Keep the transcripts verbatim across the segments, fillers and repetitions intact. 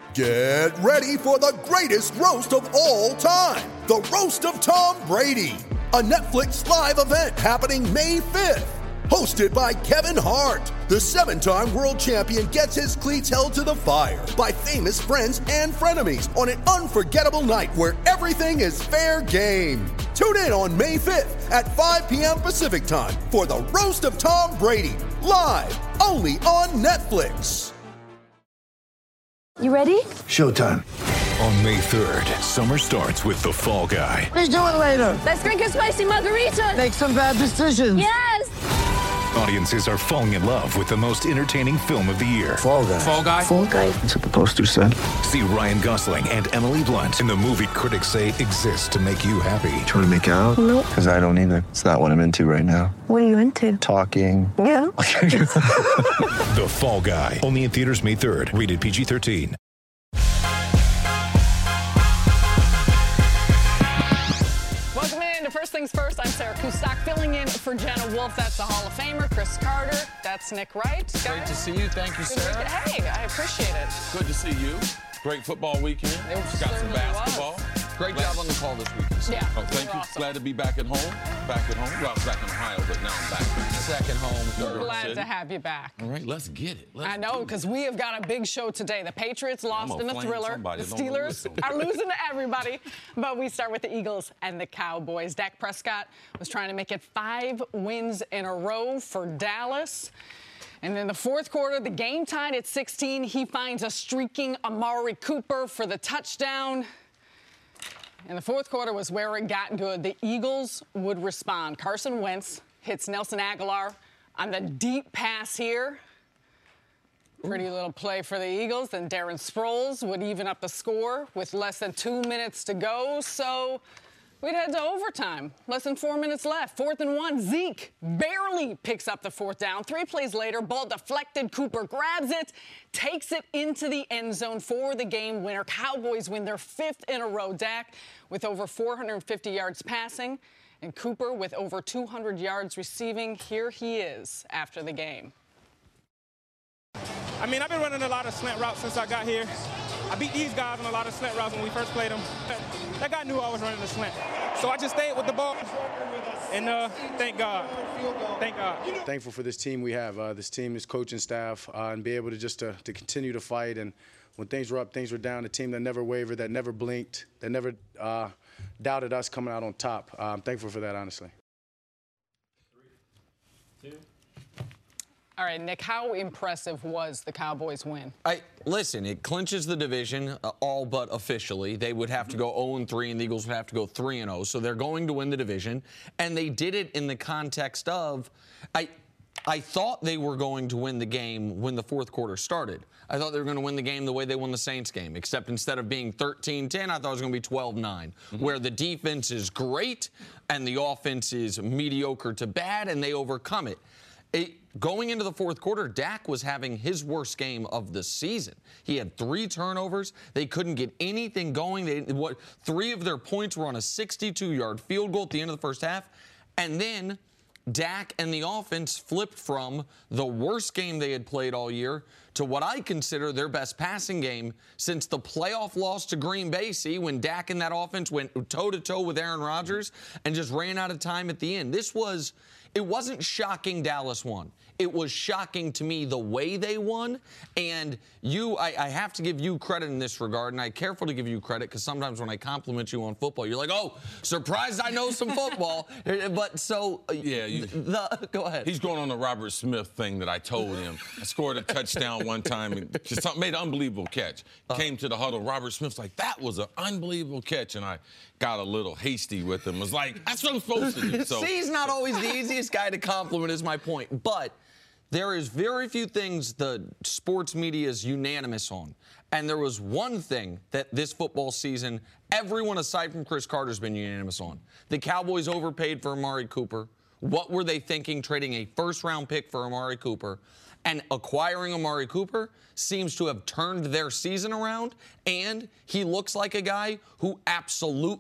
Get ready for the greatest roast of all time, the Roast of Tom Brady, a Netflix live event happening May fifth. Hosted by Kevin Hart, the seven-time world champion gets his cleats held to the fire by famous friends and frenemies on an unforgettable night where everything is fair game. Tune in on May fifth at five p.m. Pacific time for the Roast of Tom Brady, live only on Netflix. You ready? Showtime. On May third, summer starts with The Fall Guy. Let's do it later. Let's drink a spicy margarita. Make some bad decisions. Yes. Audiences are falling in love with the most entertaining film of the year. Fall Guy. Fall Guy. Fall Guy. That's what the poster said. See Ryan Gosling and Emily Blunt in the movie critics say exists to make you happy. Trying to make it out? Nope. Because I don't either. It's not what I'm into right now. What are you into? Talking. Yeah. The Fall Guy. Only in theaters May third. Rated P G thirteen. First things first, I'm Sarah Kustak, filling in for Jenna Wolf. That's the Hall of Famer. Chris Carter. That's Nick Wright. Great Guys. to see you. Thank you, Good Sarah. weekend. Hey, I appreciate it. Good to see you. Great football weekend. It Got some certainly basketball. was. Great job on the call this weekend. Yeah. Oh, thank you. Awesome. Glad to be back at home. Back at home. Well, I was back in Ohio, but now I'm back. Second home. New York Glad City. to have you back. All right, let's get it. Let's I know, because we have got a big show today. The Patriots lost I'm in the gonna flame thriller. somebody. The Don't know Steelers whistle. are losing to everybody. But we start with the Eagles and the Cowboys. Dak Prescott was trying to make it five wins in a row for Dallas. And in the fourth quarter, the game tied at sixteen. He finds a streaking Amari Cooper for the touchdown. And the fourth quarter was where it got good. The Eagles would respond. Carson Wentz hits Nelson Aguilar on the deep pass here. Pretty little play for the Eagles. Then Darren Sproles would even up the score with less than two minutes to go. So we'd head to overtime. Less than four minutes left. Fourth and one. Zeke barely picks up the fourth down. Three plays later, ball deflected. Cooper grabs it, takes it into the end zone for the game winner. Cowboys win their fifth in a row. Dak with over four hundred fifty yards passing, and Cooper with over two hundred yards receiving. Here he is after the game. I mean, I've been running a lot of slant routes since I got here. I beat these guys on a lot of slant routes when we first played them. That guy knew I was running the slant. So I just stayed with the ball, and uh, thank God. Thank God. Thankful for this team we have, uh, this team, this coaching staff, uh, and be able to just uh, to continue to fight. And when things were up, things were down, a team that never wavered, that never blinked, that never uh, doubted us coming out on top. Uh, I'm thankful for that, honestly. Three, two. All right, Nick, how impressive was the Cowboys' win? I, listen, it clinches the division, uh, all but officially. They would have to go oh and three, and the Eagles would have to go three and oh. So they're going to win the division. And they did it in the context of, I, I thought they were going to win the game when the fourth quarter started. I thought they were going to win the game the way they won the Saints game, except instead of being thirteen ten, I thought it was going to be twelve nine, mm-hmm. where the defense is great and the offense is mediocre to bad, and they overcome it. It, going into the fourth quarter, Dak was having his worst game of the season. He had three turnovers. They couldn't get anything going. They, what, three of their points were on a sixty-two yard field goal at the end of the first half. And then Dak and the offense flipped from the worst game they had played all year to what I consider their best passing game since the playoff loss to Green Bay. See, when Dak and that offense went toe-to-toe with Aaron Rodgers and just ran out of time at the end. This was... It wasn't shocking Dallas won. It was shocking to me the way they won. And you, I, I have to give you credit in this regard, and I'm careful to give you credit because sometimes when I compliment you on football, you're like, oh, surprised I know some football. But so, yeah, you, the, go ahead. He's going on the Robert Smith thing that I told him. I scored a touchdown one time and just made an unbelievable catch. Uh, Came to the huddle. Robert Smith's like, that was an unbelievable catch. And I got a little hasty with him. Was like, that's what I'm supposed to do. So. See, he's not always the easiest guy to compliment is my point. But there is very few things the sports media is unanimous on. And there was one thing that this football season, everyone aside from Chris Carter has been unanimous on. The Cowboys overpaid for Amari Cooper. What were they thinking trading a first-round pick for Amari Cooper? And acquiring Amari Cooper seems to have turned their season around, and he looks like a guy who absolutely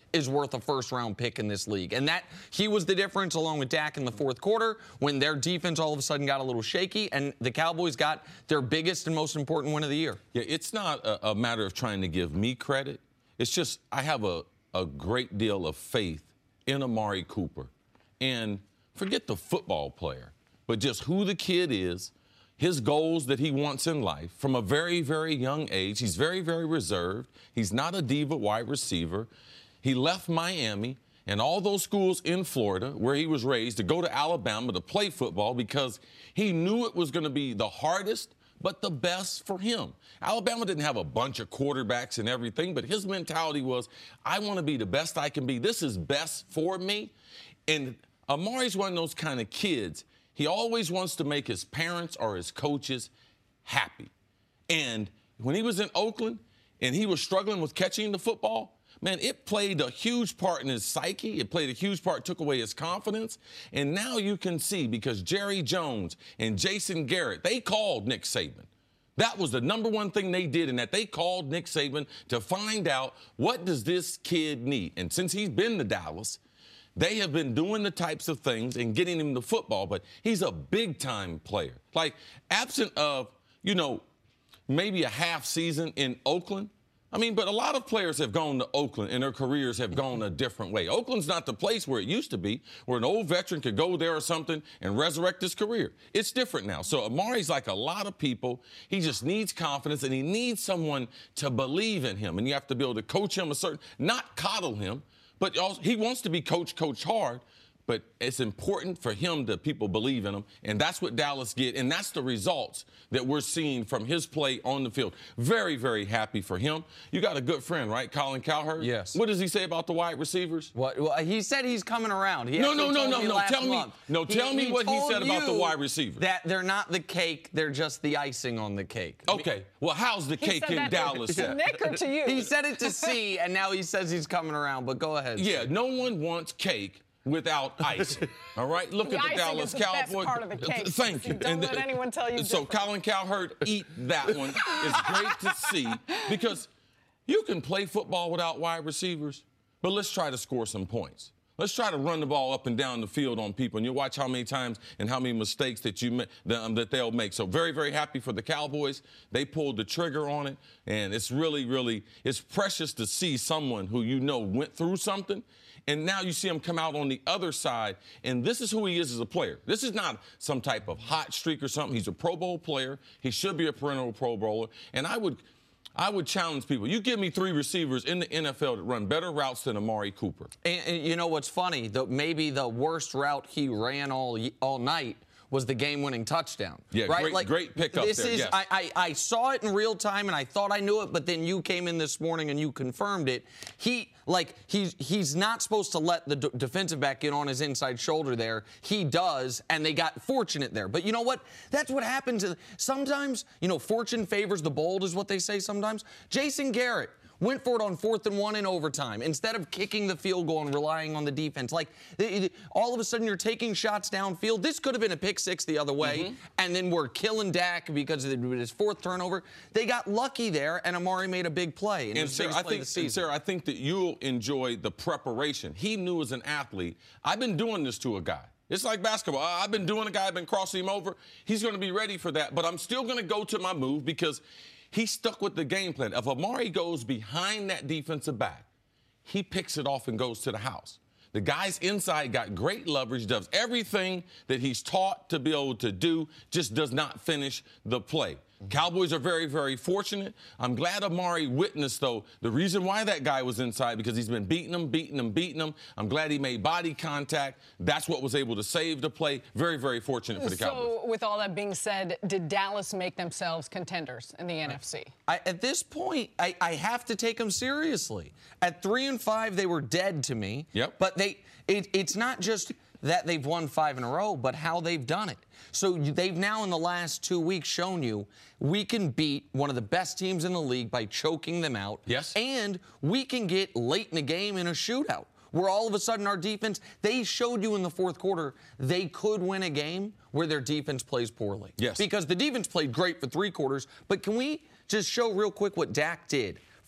is worth a first-round pick in this league. And that he was the difference along with Dak in the fourth quarter when their defense all of a sudden got a little shaky, and the Cowboys got their biggest and most important win of the year. Yeah, it's not a, a matter of trying to give me credit. It's just I have a, a great deal of faith in Amari Cooper. And forget the football player, but just who the kid is, his goals that he wants in life from a very, very young age. He's very, very reserved. He's not a diva wide receiver. He left Miami and all those schools in Florida where he was raised to go to Alabama to play football because he knew it was going to be the hardest but the best for him. Alabama didn't have a bunch of quarterbacks and everything, but his mentality was, I want to be the best I can be. This is best for me. And Amari's one of those kind of kids. He always wants to make his parents or his coaches happy. And when he was in Oakland and he was struggling with catching the football, man, it played a huge part in his psyche. It played a huge part, took away his confidence. And now you can see, because Jerry Jones and Jason Garrett, they called Nick Saban. That was the number one thing they did, in that they called Nick Saban to find out, what does this kid need? And since he's been to Dallas, they have been doing the types of things and getting him the football, but he's a big-time player. Like, absent of, you know, maybe a half season in Oakland, I mean, but a lot of players have gone to Oakland and their careers have gone a different way. Oakland's not the place where it used to be, where an old veteran could go there or something and resurrect his career. It's different now. So Amari's like a lot of people. He just needs confidence, and he needs someone to believe in him. And you have to be able to coach him a certain, not coddle him, but also, he wants to be coached, coached hard. But it's important for him that people believe in him, and that's what Dallas get, and that's the results that we're seeing from his play on the field. Very, very happy for him. You got a good friend, right, Colin Cowherd? Yes. What does he say about the wide receivers? What? Well, he said he's coming around. He no, no, no, told no, me no. last Tell me, month. no. Tell he, me he what he said about the you wide receivers. That they're not the cake; they're just the icing on the cake. Okay. Well, how's the He cake said in that Dallas? To Nick or to you? He said it to C, and now he says he's coming around. But go ahead. Yeah. No one wants cake without icing. All right? Look The at the icing Dallas is the Cowboys. best part of the cake. Thank you. Don't let anyone tell you So different. Colin Cowherd, eat that one. It's great to see, because you can play football without wide receivers, but let's try to score some points. Let's try to run the ball up and down the field on people, and you'll watch how many times and how many mistakes that you that, um, that they'll make. So very, very happy for the Cowboys. They pulled the trigger on it, and it's really, really, it's precious to see someone who you know went through something, and now you see him come out on the other side, and this is who he is as a player. This is not some type of hot streak or something. He's a Pro Bowl player. He should be a perennial Pro Bowler, and I would I would challenge people. You give me three receivers in the N F L that run better routes than Amari Cooper. And, and you know what's funny? The, maybe the worst route he ran all all night was the game-winning touchdown. Yeah, right? great, like, great pickup this there, is, yes. I, I, I saw it in real time, and I thought I knew it, but then you came in this morning and you confirmed it. He, like, he's, he's not supposed to let the d- defensive back get on his inside shoulder there. He does, and they got fortunate there. But you know what? That's what happens. Sometimes, you know, fortune favors the bold is what they say sometimes. Jason Garrett went for it on fourth and one in overtime instead of kicking the field goal and relying on the defense. Like, all of a sudden you're taking shots downfield. This could have been a pick six the other way, mm-hmm. and then we're killing Dak because of his fourth turnover. They got lucky there, and Amari made a big play. And, Sarah, I think, and Sarah, I think that you'll enjoy the preparation. He knew as an athlete, I've been doing this to a guy. It's like basketball. I've been doing a guy, I've been crossing him over. He's going to be ready for that, but I'm still going to go to my move because he stuck with the game plan. If Amari goes behind that defensive back, he picks it off and goes to the house. The guys inside got great leverage, does everything that he's taught to be able to do, just does not finish the play. Cowboys are very, very fortunate. I'm glad Amari witnessed, though, the reason why that guy was inside, because he's been beating him, beating him, beating him. I'm glad he made body contact. That's what was able to save the play. Very, very fortunate for the Cowboys. So, with all that being said, did Dallas make themselves contenders in the N F C? I, at this point, I, I have to take them seriously. At three and five, they were dead to me. Yep. But they, it, it's not just that they've won five in a row, but how they've done it. So they've now in the last two weeks shown you we can beat one of the best teams in the league by choking them out. Yes. And we can get late in the game in a shootout where all of a sudden our defense, they showed you in the fourth quarter they could win a game where their defense plays poorly. Yes. Because the defense played great for three quarters, but can we just show real quick what Dak did?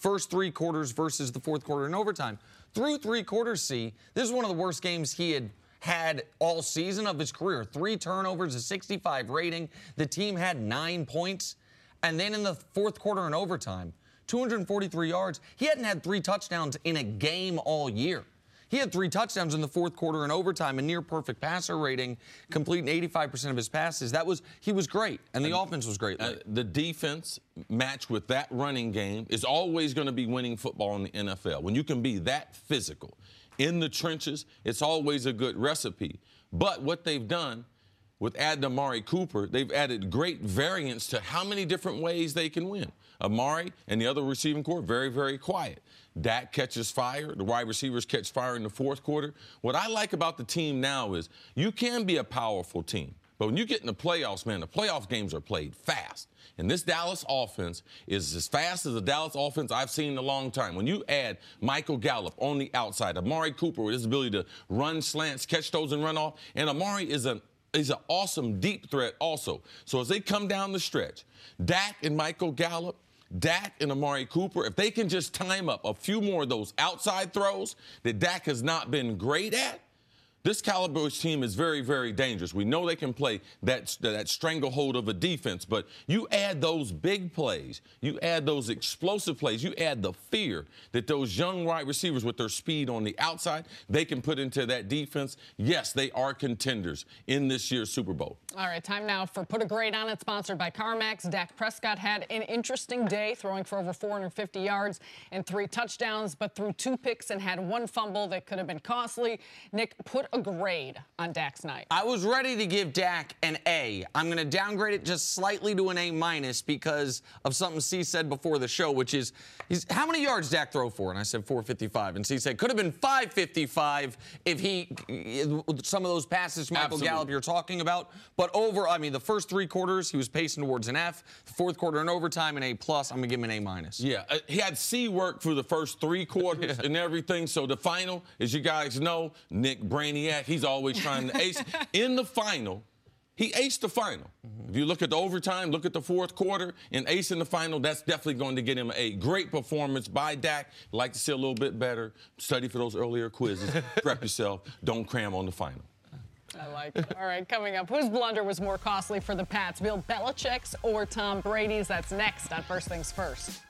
first three quarters versus the fourth quarter in overtime. Through three quarters, C, this is one of the worst games he had had all season of his career. Three turnovers, a sixty-five rating. The team had nine points. And then in the fourth quarter in overtime, two hundred forty-three yards. He hadn't had three touchdowns in a game all year. He had three touchdowns in the fourth quarter in overtime, a near-perfect passer rating, completing eighty-five percent of his passes. That was he was great, and the and, offense was great. Uh, the defense matched with that running game is always going to be winning football in the N F L. When you can be that physical in the trenches, it's always a good recipe. But what they've done with adding Amari Cooper, they've added great variance to how many different ways they can win. Amari and the other receiving corps, very, very quiet. Dak catches fire. The wide receivers catch fire in the fourth quarter. What I like about the team now is you can be a powerful team. But when you get in the playoffs, man, the playoff games are played fast. And this Dallas offense is as fast as the Dallas offense I've seen in a long time. When you add Michael Gallup on the outside, Amari Cooper with his ability to run slants, catch those and run off, and Amari is an He's an awesome deep threat also. So as they come down the stretch, Dak and Michael Gallup, Dak and Amari Cooper, if they can just time up a few more of those outside throws that Dak has not been great at, this Cowboys team is very, very dangerous. We know they can play that, that stranglehold of a defense, but you add those big plays, you add those explosive plays, you add the fear that those young wide receivers with their speed on the outside, they can put into that defense. Yes, they are contenders in this year's Super Bowl. All right, time now for Put a Grade on It, sponsored by CarMax. Dak Prescott had an interesting day, throwing for over four hundred fifty yards and three touchdowns, but threw two picks and had one fumble that could have been costly. Nick, put a grade on Dak's night. I was ready to give Dak an A. I'm going to downgrade it just slightly to an A minus because of something C said before the show, which is, he's, how many yards Dak throw for? And I said four fifty-five. And C said, could have been five fifty-five if he, some of those passes to Michael Absolutely. Gallup you're talking about. But over, I mean, the first three quarters, he was pacing towards an F. The fourth quarter and overtime, an A plus. I'm going to give him an A minus. Yeah, uh, he had C work for the first three quarters yeah. and everything. So the final, as you guys know, Nick Brainiac, he's always trying to ace. In the final, he aced the final. Mm-hmm. If you look at the overtime, look at the fourth quarter, and ace in the final, that's definitely going to get him an A. Great performance by Dak. Like to see a little bit better. Study for those earlier quizzes. Prep yourself. Don't cram on the final. I like it. All right, coming up, whose blunder was more costly for the Pats, Bill Belichick's or Tom Brady's? That's next on First Things First.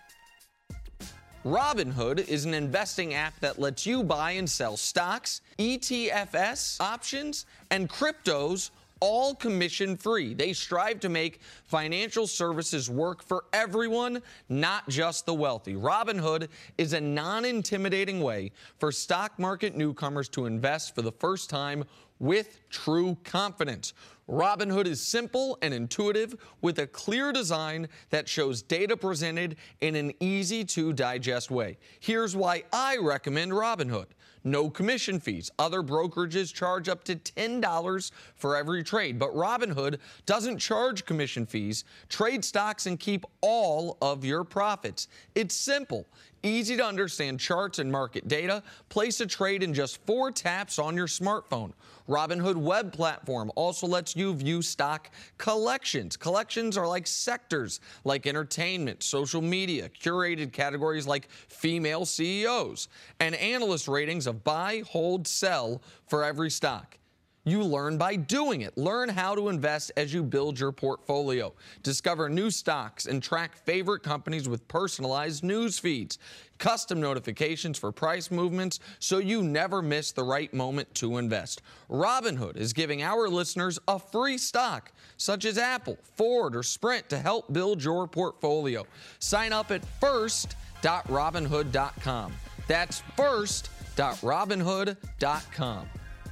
Robinhood is an investing app that lets you buy and sell stocks, E T F S, options, and cryptos, all commission-free. They strive to make financial services work for everyone, not just the wealthy. Robinhood is a non-intimidating way for stock market newcomers to invest for the first time with true confidence. Robinhood is simple and intuitive with a clear design that shows data presented in an easy-to-digest way. Here's why I recommend Robinhood. No commission fees. Other brokerages charge up to ten dollars for every trade, but Robinhood doesn't charge commission fees. Trade stocks and keep all of your profits. It's simple. Easy to understand charts and market data. Place a trade in just four taps on your smartphone. Robinhood web platform also lets you view stock collections. Collections are like sectors like entertainment, social media, curated categories like female C E Os, and analyst ratings of buy, hold, sell for every stock. You learn by doing it. Learn how to invest as you build your portfolio. Discover new stocks and track favorite companies with personalized news feeds. Custom notifications for price movements so you never miss the right moment to invest. Robinhood is giving our listeners a free stock, such as Apple, Ford, or Sprint, to help build your portfolio. Sign up at first dot robinhood dot com. That's first dot robinhood dot com.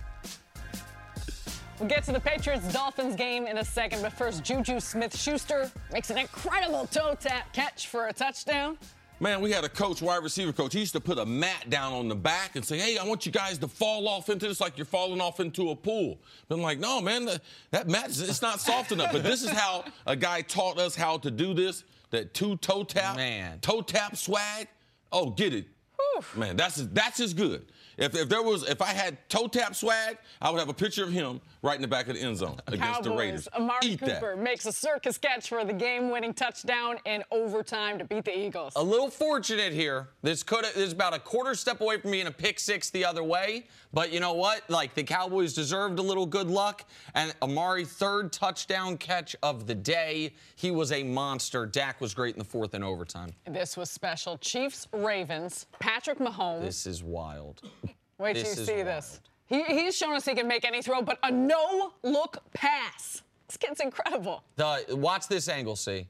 We'll get to the Patriots-Dolphins game in a second, but first, Juju Smith-Schuster makes an incredible toe tap catch for a touchdown. Man, we had a coach, wide receiver coach. He used to put a mat down on the back and say, hey, I want you guys to fall off into this like you're falling off into a pool. But I'm like, no, man, the, that mat, it's not soft enough. But this is how a guy taught us how to do this, that two toe tap, man. toe tap swag. Oh, get it. Man, that's that's as good. If, if there was, if I had toe tap swag, I would have a picture of him right in the back of the end zone against Cowboys, the Raiders. Amari Eat Cooper that. makes a circus catch for the game-winning touchdown in overtime to beat the Eagles. A little fortunate here. This could this is about a quarter step away from being a pick six the other way. But you know what? Like, the Cowboys deserved a little good luck. And Amari, third touchdown catch of the day. He was a monster. Dak was great in the fourth and overtime. This was special. Chiefs-Ravens. Patrick Mahomes. This is wild. Wait till This you is see wild. this. He, he's shown us he can make any throw, but a no-look pass. This kid's incredible. The, watch this angle, see.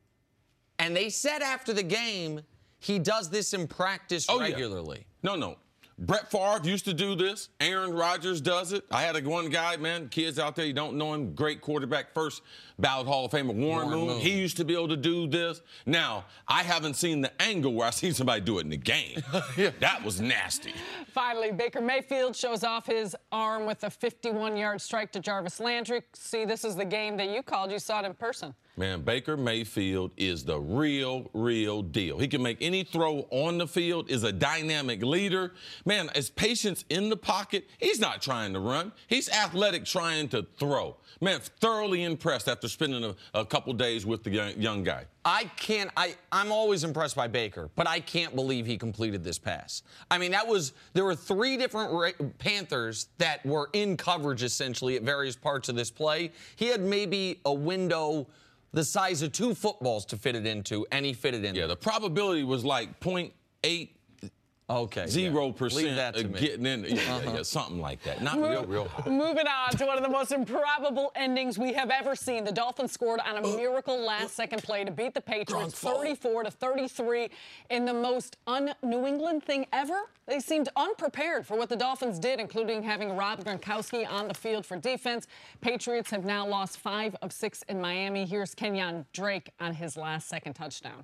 And they said after the game, he does this in practice Oh, yeah. regularly. No, no. Brett Favre used to do this. Aaron Rodgers does it. I had a one guy, man, kids out there, you don't know him, great quarterback, first ballot Hall of Famer, Warren, Warren Moon. Moon. He used to be able to do this. Now, I haven't seen the angle where I seen somebody do it in the game. yeah. That was nasty. Finally, Baker Mayfield shows off his arm with a fifty-one-yard strike to Jarvis Landry. See, this is the game that you called. You saw it in person. Man, Baker Mayfield is the real, real deal. He can make any throw on the field, is a dynamic leader. Man, his patience in the pocket. He's not trying to run. He's athletic trying to throw. Man, thoroughly impressed after spending a, a couple days with the young, young guy. I can't, I, I'm always impressed by Baker, but I can't believe he completed this pass. I mean, that was, there were three different Ra- Panthers that were in coverage essentially at various parts of this play. He had maybe a window the size of two footballs to fit it into, and he fit it in. Yeah, the probability was like zero point eight Okay. Zero percent Leave that to of me. getting in, yeah, Uh-huh. yeah, yeah, something like that. Not real, real high. Moving on to one of the most improbable endings we have ever seen. The Dolphins scored on a miracle last-second play to beat the Patriots thirty-four to thirty-three in the most un-New England thing ever. They seemed unprepared for what the Dolphins did, including having Rob Gronkowski on the field for defense. Patriots have now lost five of six in Miami. Here's Kenyon Drake on his last-second touchdown.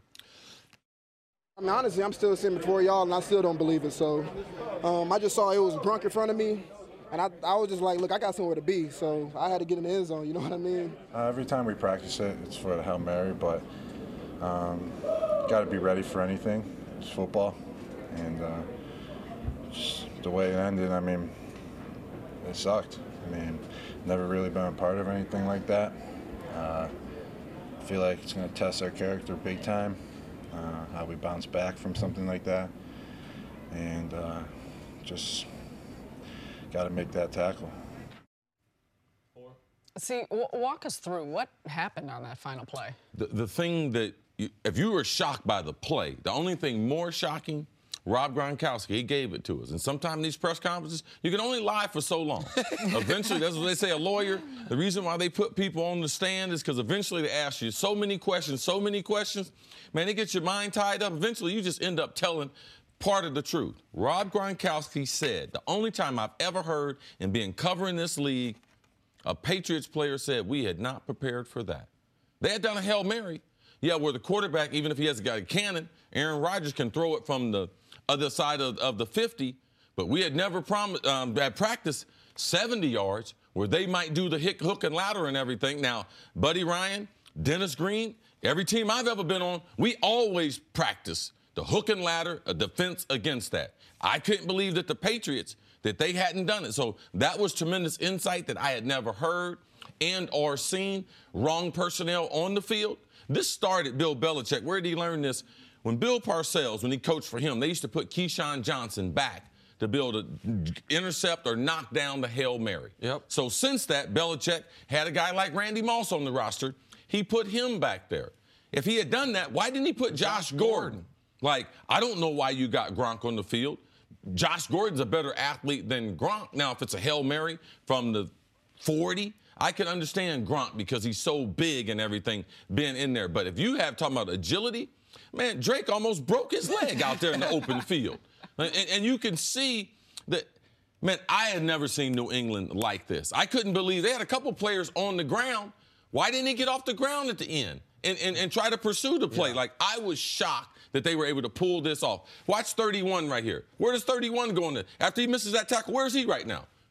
I mean, honestly, I'm still sitting before y'all, and I still don't believe it. So um, I just saw it was Gronk in front of me, and I, I was just like, look, I got somewhere to be. So I had to get in the end zone, you know what I mean? Uh, every time we practice it, it's for the Hail Mary, but um, got to be ready for anything. It's football. And uh, just the way it ended, I mean, it sucked. I mean, never really been a part of anything like that. Uh, I feel like it's going to test our character big time. Uh, how we bounce back from something like that, and uh, just got to make that tackle. See, w- walk us through what happened on that final play. The, the thing that, you, if you were shocked by the play, the only thing more shocking, Rob Gronkowski, he gave it to us. And sometimes these press conferences, you can only lie for so long. Eventually, that's what they say, a lawyer, the reason why they put people on the stand is because eventually they ask you so many questions, so many questions. Man, it gets your mind tied up. Eventually, you just end up telling part of the truth. Rob Gronkowski said, the only time I've ever heard in being covering this league, a Patriots player said we had not prepared for that. They had done a Hail Mary. Yeah, where the quarterback, even if he has got a cannon, Aaron Rodgers can throw it from the other side of, of the fifty, but we had never promised, um, had practiced seventy yards where they might do the hick, hook and ladder and everything. Now, Buddy Ryan, Dennis Green, every team I've ever been on, we always practice the hook and ladder, a defense against that. I couldn't believe that the Patriots, that they hadn't done it. So that was tremendous insight that I had never heard and or seen. Wrong personnel on the field. This started Bill Belichick. Where did he learn this? When Bill Parcells, when he coached for him, they used to put Keyshawn Johnson back to be able to intercept or knock down the Hail Mary. Yep. So since that, Belichick had a guy like Randy Moss on the roster. He put him back there. If he had done that, why didn't he put Josh, Josh Gordon? Gordon? Like, I don't know why you got Gronk on the field. Josh Gordon's a better athlete than Gronk. Now, if it's a Hail Mary from the forty, I can understand Gronk because he's so big and everything being in there. But if you have talking about agility, man, Drake almost broke his leg out there in the open field. And, and you can see that, man, I had never seen New England like this. I couldn't believe they had a couple players on the ground. Why didn't he get off the ground at the end and, and, and try to pursue the play? Yeah. Like, I was shocked that they were able to pull this off. Watch thirty-one right here. Where does thirty-one go in? After he misses that tackle, where is he right now?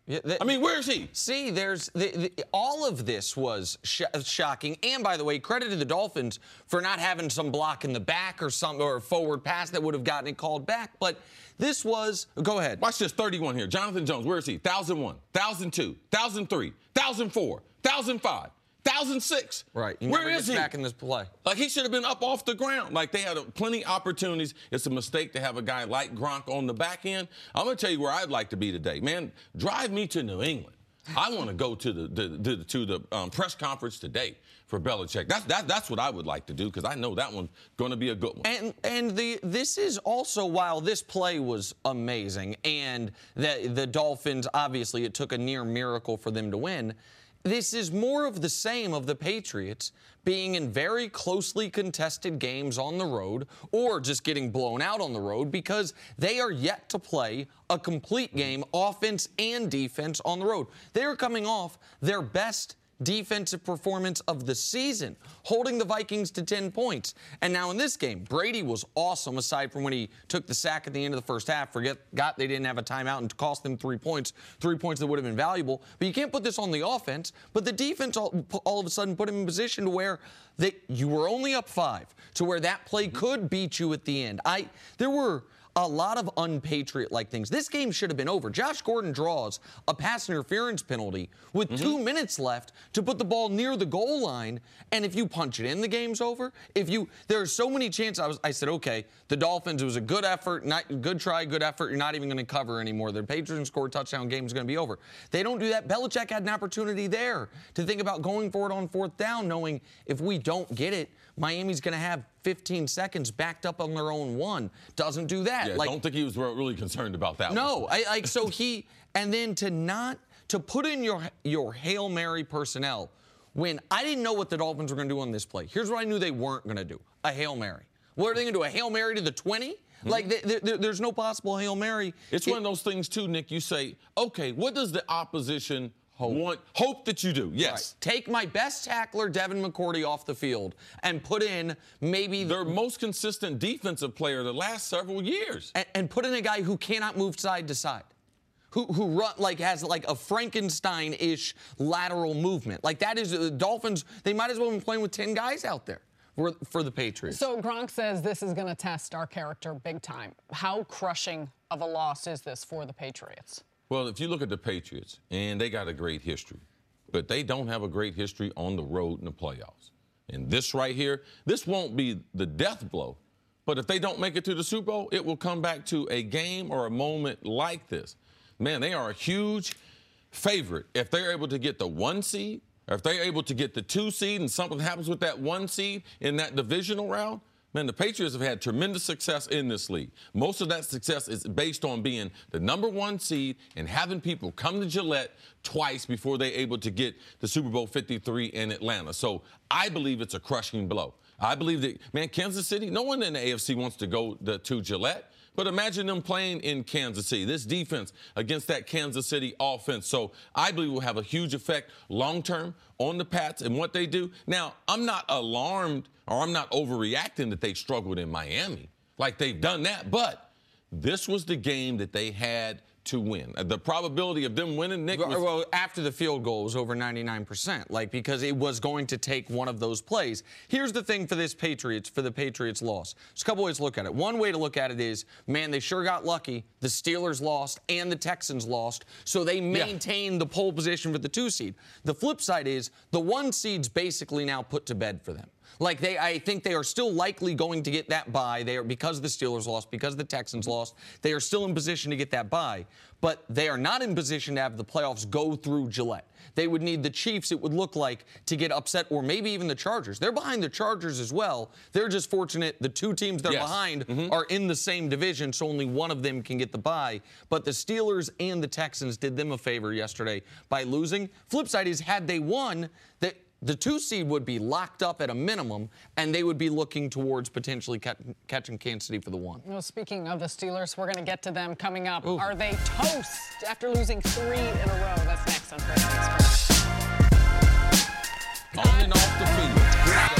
Yeah, the, I mean, where is he? See, there's the, the, all of this was sh- shocking. And by the way, credit to the Dolphins for not having some block in the back or some or a forward pass that would have gotten it called back. But this was go ahead. Watch this thirty-one here. Jonathan Jones, where is he? one thousand one, one thousand two, one thousand three, one thousand four, one thousand five. one thousand six. Right. He Where never is gets he? Back in this play. Like, he should have been up off the ground. Like, they had a, plenty opportunities. It's a mistake to have a guy like Gronk on the back end. I'm going to tell you where I'd like to be today. Man, drive me to New England. I want to go to the, the, the to the um, press conference today for Belichick. That's that, that's what I would like to do because I know that one's going to be a good one. And and the this is also, while this play was amazing and the the Dolphins, obviously it took a near miracle for them to win, this is more of the same of the Patriots being in very closely contested games on the road or just getting blown out on the road because they are yet to play a complete game, offense and defense, on the road. They are coming off their best defensive performance of the season, holding the Vikings to ten points. And now in this game, Brady was awesome, aside from when he took the sack at the end of the first half. Forget, got they didn't have a timeout and cost them three points, three points that would have been valuable. But you can't put this on the offense. But the defense all, all of a sudden put him in position to where they, you were only up five, to where that play could beat you at the end. I there were a lot of unpatriot-like things. This game should have been over. Josh Gordon draws a pass interference penalty with mm-hmm. two minutes left to put the ball near the goal line, and if you punch it in, the game's over. If you, there are so many chances. I was, I said, okay, the Dolphins, it was a good effort, not good try, good effort. You're not even going to cover anymore. The Patriots score a touchdown, game's going to be over. They don't do that. Belichick had an opportunity there to think about going for it on fourth down, knowing if we don't get it, Miami's going to have fifteen seconds backed up on their own one. Doesn't do that. Yeah, like, don't think he was really concerned about that. No, I, like so he and then to not to put in your your Hail Mary personnel when I didn't know what the Dolphins were going to do on this play. Here's what I knew they weren't going to do: a Hail Mary. What are they going to do? A Hail Mary to the twenty? Mm-hmm. Like they, they, there's no possible Hail Mary. It's it, one of those things too, Nick. You say, okay, what does the opposition Hope. Want, hope that you do, yes. Right. Take my best tackler, Devin McCourty, off the field and put in maybe their most consistent defensive player the last several years. And, and put in a guy who cannot move side to side. Who, who run like has like a Frankenstein-ish lateral movement. Like that is the Dolphins, they might as well have been playing with ten guys out there for, for the Patriots. So Gronk says this is going to test our character big time. How crushing of a loss is this for the Patriots? Well, if you look at the Patriots, and they got a great history, but they don't have a great history on the road in the playoffs. And this right here, this won't be the death blow, but if they don't make it to the Super Bowl, it will come back to a game or a moment like this. Man, they are a huge favorite. If they're able to get the one seed, or if they're able to get the two seed and something happens with that one seed in that divisional round, man, the Patriots have had tremendous success in this league. Most of that success is based on being the number one seed and having people come to Gillette twice before they're able to get the Super Bowl fifty-three in Atlanta. So I believe it's a crushing blow. I believe that, man, Kansas City, no one in the A F C wants to go to, to Gillette. But imagine them playing in Kansas City, this defense against that Kansas City offense. So I believe will have a huge effect long-term on the Pats and what they do. Now, I'm not alarmed or I'm not overreacting that they struggled in Miami. Like they've done that. But this was the game that they had to win. The probability of them winning, Nick, was... Well, after the field goal was over ninety-nine percent, like, because it was going to take one of those plays. Here's the thing for this Patriots, for the Patriots loss. There's a couple ways to look at it. One way to look at it is, man, they sure got lucky. The Steelers lost and the Texans lost, so they maintained yeah. the pole position for the two seed. The flip side is, the one seed's basically now put to bed for them. Like, they, I think they are still likely going to get that bye. They are, because the Steelers lost, because the Texans lost, they are still in position to get that bye. But they are not in position to have the playoffs go through Gillette. They would need the Chiefs, it would look like, to get upset, or maybe even the Chargers. They're behind the Chargers as well. They're just fortunate the two teams they're yes. behind mm-hmm. are in the same division, so only one of them can get the bye. But the Steelers and the Texans did them a favor yesterday by losing. Flip side is, had they won, that the two seed would be locked up at a minimum, and they would be looking towards potentially cat- catching Kansas City for the one. Well, speaking of the Steelers, we're going to get to them coming up. Ooh. Are they toast after losing three in a row? That's next on First Things First. On and off the field. Good days to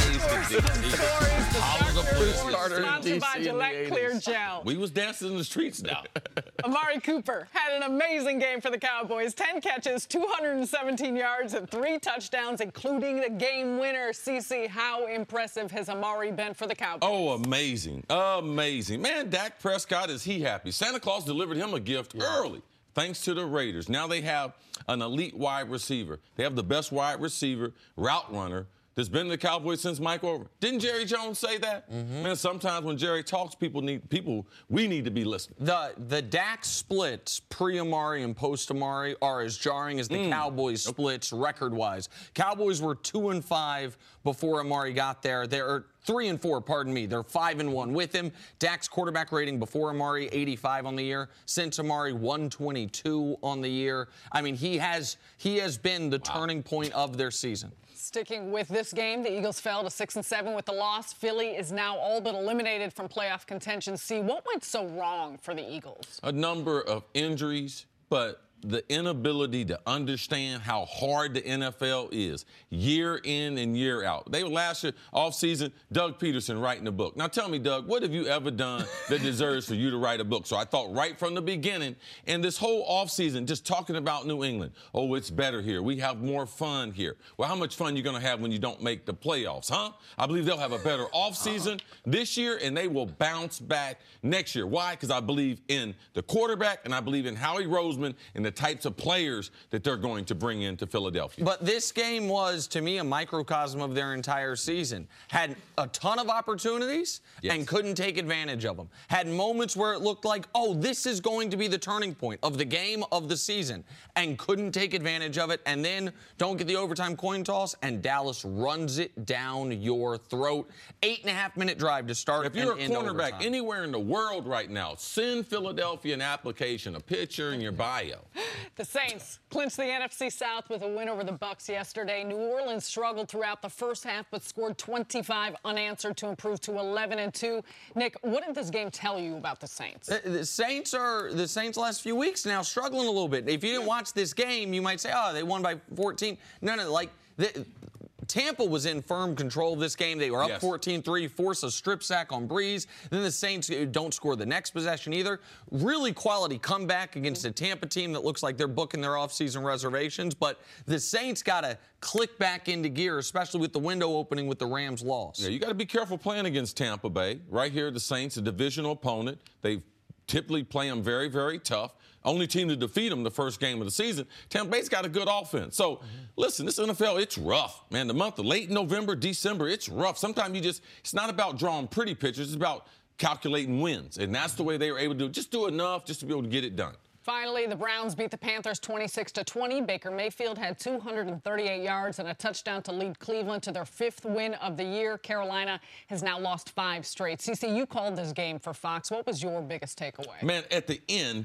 Stories, the Holler the police. sponsored by Gillette Clear Gel. We was dancing in the streets now. Amari Cooper had an amazing game for the Cowboys. ten catches, two hundred seventeen yards, and three touchdowns, including the game winner. Cece, how impressive has Amari been for the Cowboys? Oh, amazing. Amazing. Man, Dak Prescott, is he happy? Santa Claus delivered him a gift yeah. early, thanks to the Raiders. Now they have an elite wide receiver. They have the best wide receiver, route runner, that's been in the Cowboys since Mike Over. Didn't Jerry Jones say that? Mm-hmm. Man, sometimes when Jerry talks, people need people. We need to be listening. The the Dak splits pre-Amari and post-Amari are as jarring as the mm. Cowboys splits record-wise. Cowboys were two and five before Amari got there. They're three and four. Pardon me. They're five and one with him. Dak's quarterback rating before Amari eighty-five on the year. Since Amari one twenty-two on the year. I mean, he has he has been the wow. turning point of their season. Sticking with this game, the Eagles fell to six and seven with the loss. Philly is now all but eliminated from playoff contention. See, what went so wrong for the Eagles? A number of injuries, but the inability to understand how hard the N F L is year in and year out. They were last year offseason, Doug Peterson writing a book. Now tell me, Doug, what have you ever done that deserves for you to write a book? So I thought right from the beginning, and this whole offseason, just talking about New England. Oh, it's better here. We have more fun here. Well, how much fun are you going to have when you don't make the playoffs, huh? I believe they'll have a better offseason this year, and they will bounce back next year. Why? Because I believe in the quarterback, and I believe in Howie Roseman and the types of players that they're going to bring into Philadelphia. But this game was, to me, a microcosm of their entire season. Had a ton of opportunities yes. and couldn't take advantage of them. Had moments where it looked like, oh, this is going to be the turning point of the game of the season, and couldn't take advantage of it. And then don't get the overtime coin toss, and Dallas runs it down your throat. Eight and a half minute drive to start. If you're and a cornerback overtime. anywhere in the world right now, send Philadelphia an application, a picture in your bio. The Saints clinched the N F C South with a win over the Bucs yesterday. New Orleans struggled throughout the first half, but scored twenty-five unanswered to improve to eleven and two. Nick, what did this game tell you about the Saints? The, the Saints are the Saints last few weeks now struggling a little bit. If you didn't watch this game, you might say, oh, they won by fourteen. No, no, like the, Tampa was in firm control of this game. They were up fourteen three, force a strip sack on Breeze. Then the Saints don't score the next possession either. Really quality comeback against a Tampa team that looks like they're booking their offseason reservations. But the Saints got to click back into gear, especially with the window opening with the Rams' loss. Yeah, you got to be careful playing against Tampa Bay. Right here, the Saints, a divisional opponent. They typically play them very, very tough. Only team to defeat them the first game of the season. Tampa Bay's got a good offense. So, mm-hmm. listen, this N F L, it's rough. Man, the month of late November, December, it's rough. Sometimes you just, it's not about drawing pretty pictures. It's about calculating wins. And that's the way they were able to do it. Just do enough just to be able to get it done. Finally, the Browns beat the Panthers twenty-six to twenty. Baker Mayfield had two hundred thirty-eight yards and a touchdown to lead Cleveland to their fifth win of the year. Carolina has now lost five straight. Cece, you called this game for Fox. What was your biggest takeaway? Man, at the end,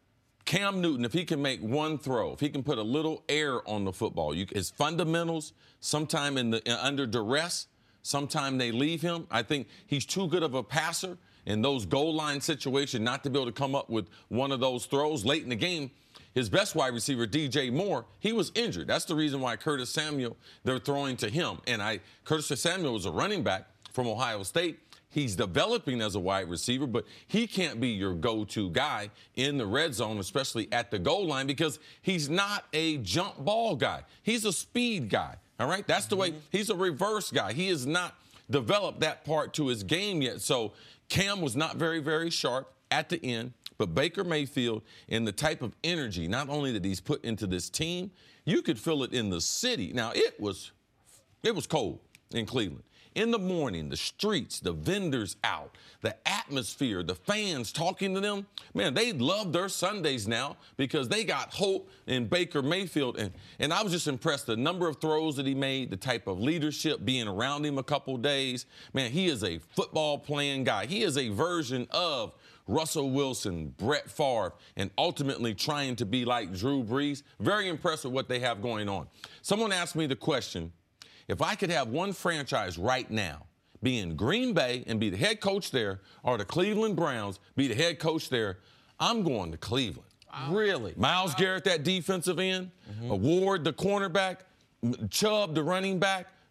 Cam Newton, if he can make one throw, if he can put a little air on the football, you, his fundamentals, sometime in the uh, under duress, sometime they leave him. I think he's too good of a passer in those goal line situations not to be able to come up with one of those throws late in the game. His best wide receiver, D J Moore, he was injured. That's the reason why Curtis Samuel, they're throwing to him. And I, Curtis Samuel was a running back from Ohio State. He's developing as a wide receiver, but he can't be your go-to guy in the red zone, especially at the goal line, because he's not a jump ball guy. He's a speed guy, all right? That's the way – he's a reverse guy. He has not developed that part to his game yet. So Cam was not very, very sharp at the end, but Baker Mayfield and the type of energy not only that he's put into this team, you could feel it in the city. Now, it was it was cold in Cleveland. In the morning, the streets, the vendors out, the atmosphere, the fans talking to them, man, they love their Sundays now because they got hope in Baker Mayfield. And, and I was just impressed the number of throws that he made, the type of leadership, being around him a couple days. Man, he is a football playing guy. He is a version of Russell Wilson, Brett Favre, and ultimately trying to be like Drew Brees. Very impressed with what they have going on. Someone asked me the question, if I could have one franchise right now, be in Green Bay and be the head coach there, or the Cleveland Browns, be the head coach there, I'm going to Cleveland. Wow. Really? Myles wow. Garrett, that defensive end, mm-hmm. Ward, the cornerback, Chubb, the running back,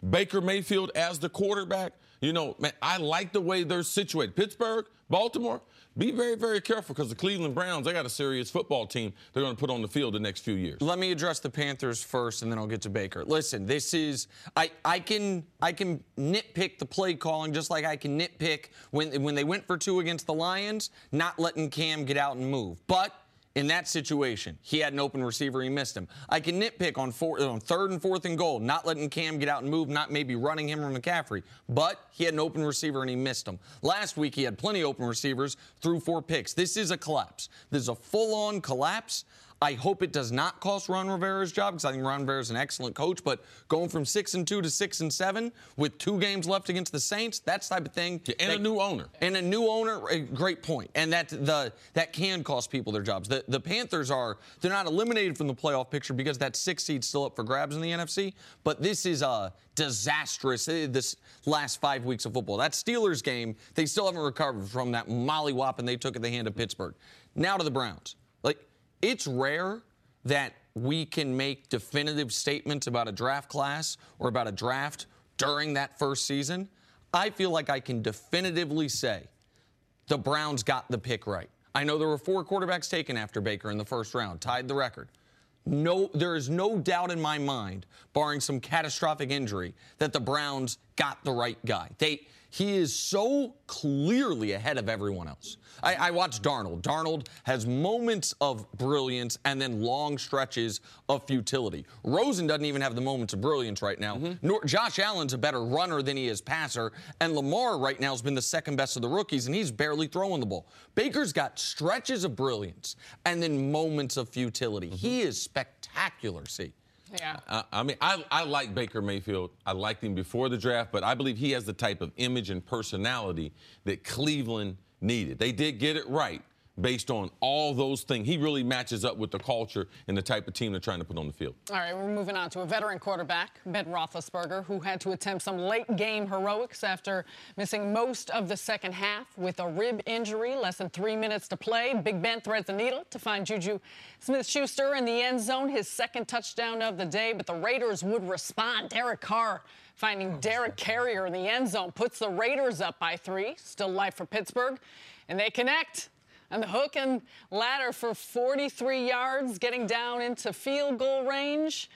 Baker Mayfield as the quarterback, you know, man, I like the way they're situated. Pittsburgh, Baltimore, be very, very careful because the Cleveland Browns, they got a serious football team they're going to put on the field the next few years. Let me address the Panthers first, and then I'll get to Baker. Listen, this is I, I can I can nitpick the play calling just like I can nitpick when when they went for two against the Lions, not letting Cam get out and move. But in that situation, he had an open receiver, he missed him. I can nitpick on, four, on third and fourth and goal, not letting Cam get out and move, not maybe running him or McCaffrey. But he had an open receiver and he missed him. Last week, he had plenty of open receivers, threw four picks. This is a collapse. This is a full-on collapse. I hope it does not cost Ron Rivera's job because I think Ron Rivera is an excellent coach. But going from six and two to six and seven with two games left against the Saints, that's the type of thing. And that, a new owner. And a new owner, a great point. And that the that can cost people their jobs. The the Panthers are they're not eliminated from the playoff picture because that sixth seed's still up for grabs in the N F C. But this is a disastrous this last five weeks of football. That Steelers game, they still haven't recovered from that mollywhopping they took at the hand of Pittsburgh. Now to the Browns. Like. It's rare that we can make definitive statements about a draft class or about a draft during that first season. I feel like I can definitively say the Browns got the pick right. I know there were four quarterbacks taken after Baker in the first round, tied the record. No, there is no doubt in my mind, barring some catastrophic injury, that the Browns got the right guy. They, he is so clearly ahead of everyone else. I, I watched Darnold. Darnold has moments of brilliance and then long stretches of futility. Rosen doesn't even have the moments of brilliance right now. Mm-hmm. Nor, Josh Allen's a better runner than he is passer, and Lamar right now has been the second best of the rookies, and he's barely throwing the ball. Baker's got stretches of brilliance and then moments of futility. Mm-hmm. He is spectacular, see. Yeah. Uh, I mean, I, I like Baker Mayfield. I liked him before the draft, but I believe he has the type of image and personality that Cleveland needed. They did get it right based on all those things. He really matches up with the culture and the type of team they're trying to put on the field. All right, we're moving on to a veteran quarterback, Ben Roethlisberger, who had to attempt some late-game heroics after missing most of the second half with a rib injury. Less than three minutes to play. Big Ben threads the needle to find Juju Smith-Schuster in the end zone, his second touchdown of the day, but the Raiders would respond. Derek Carr finding Derek Carrier in the end zone puts the Raiders up by three. Still life for Pittsburgh, and they connect. And the hook and ladder for forty-three yards, getting down into field goal range.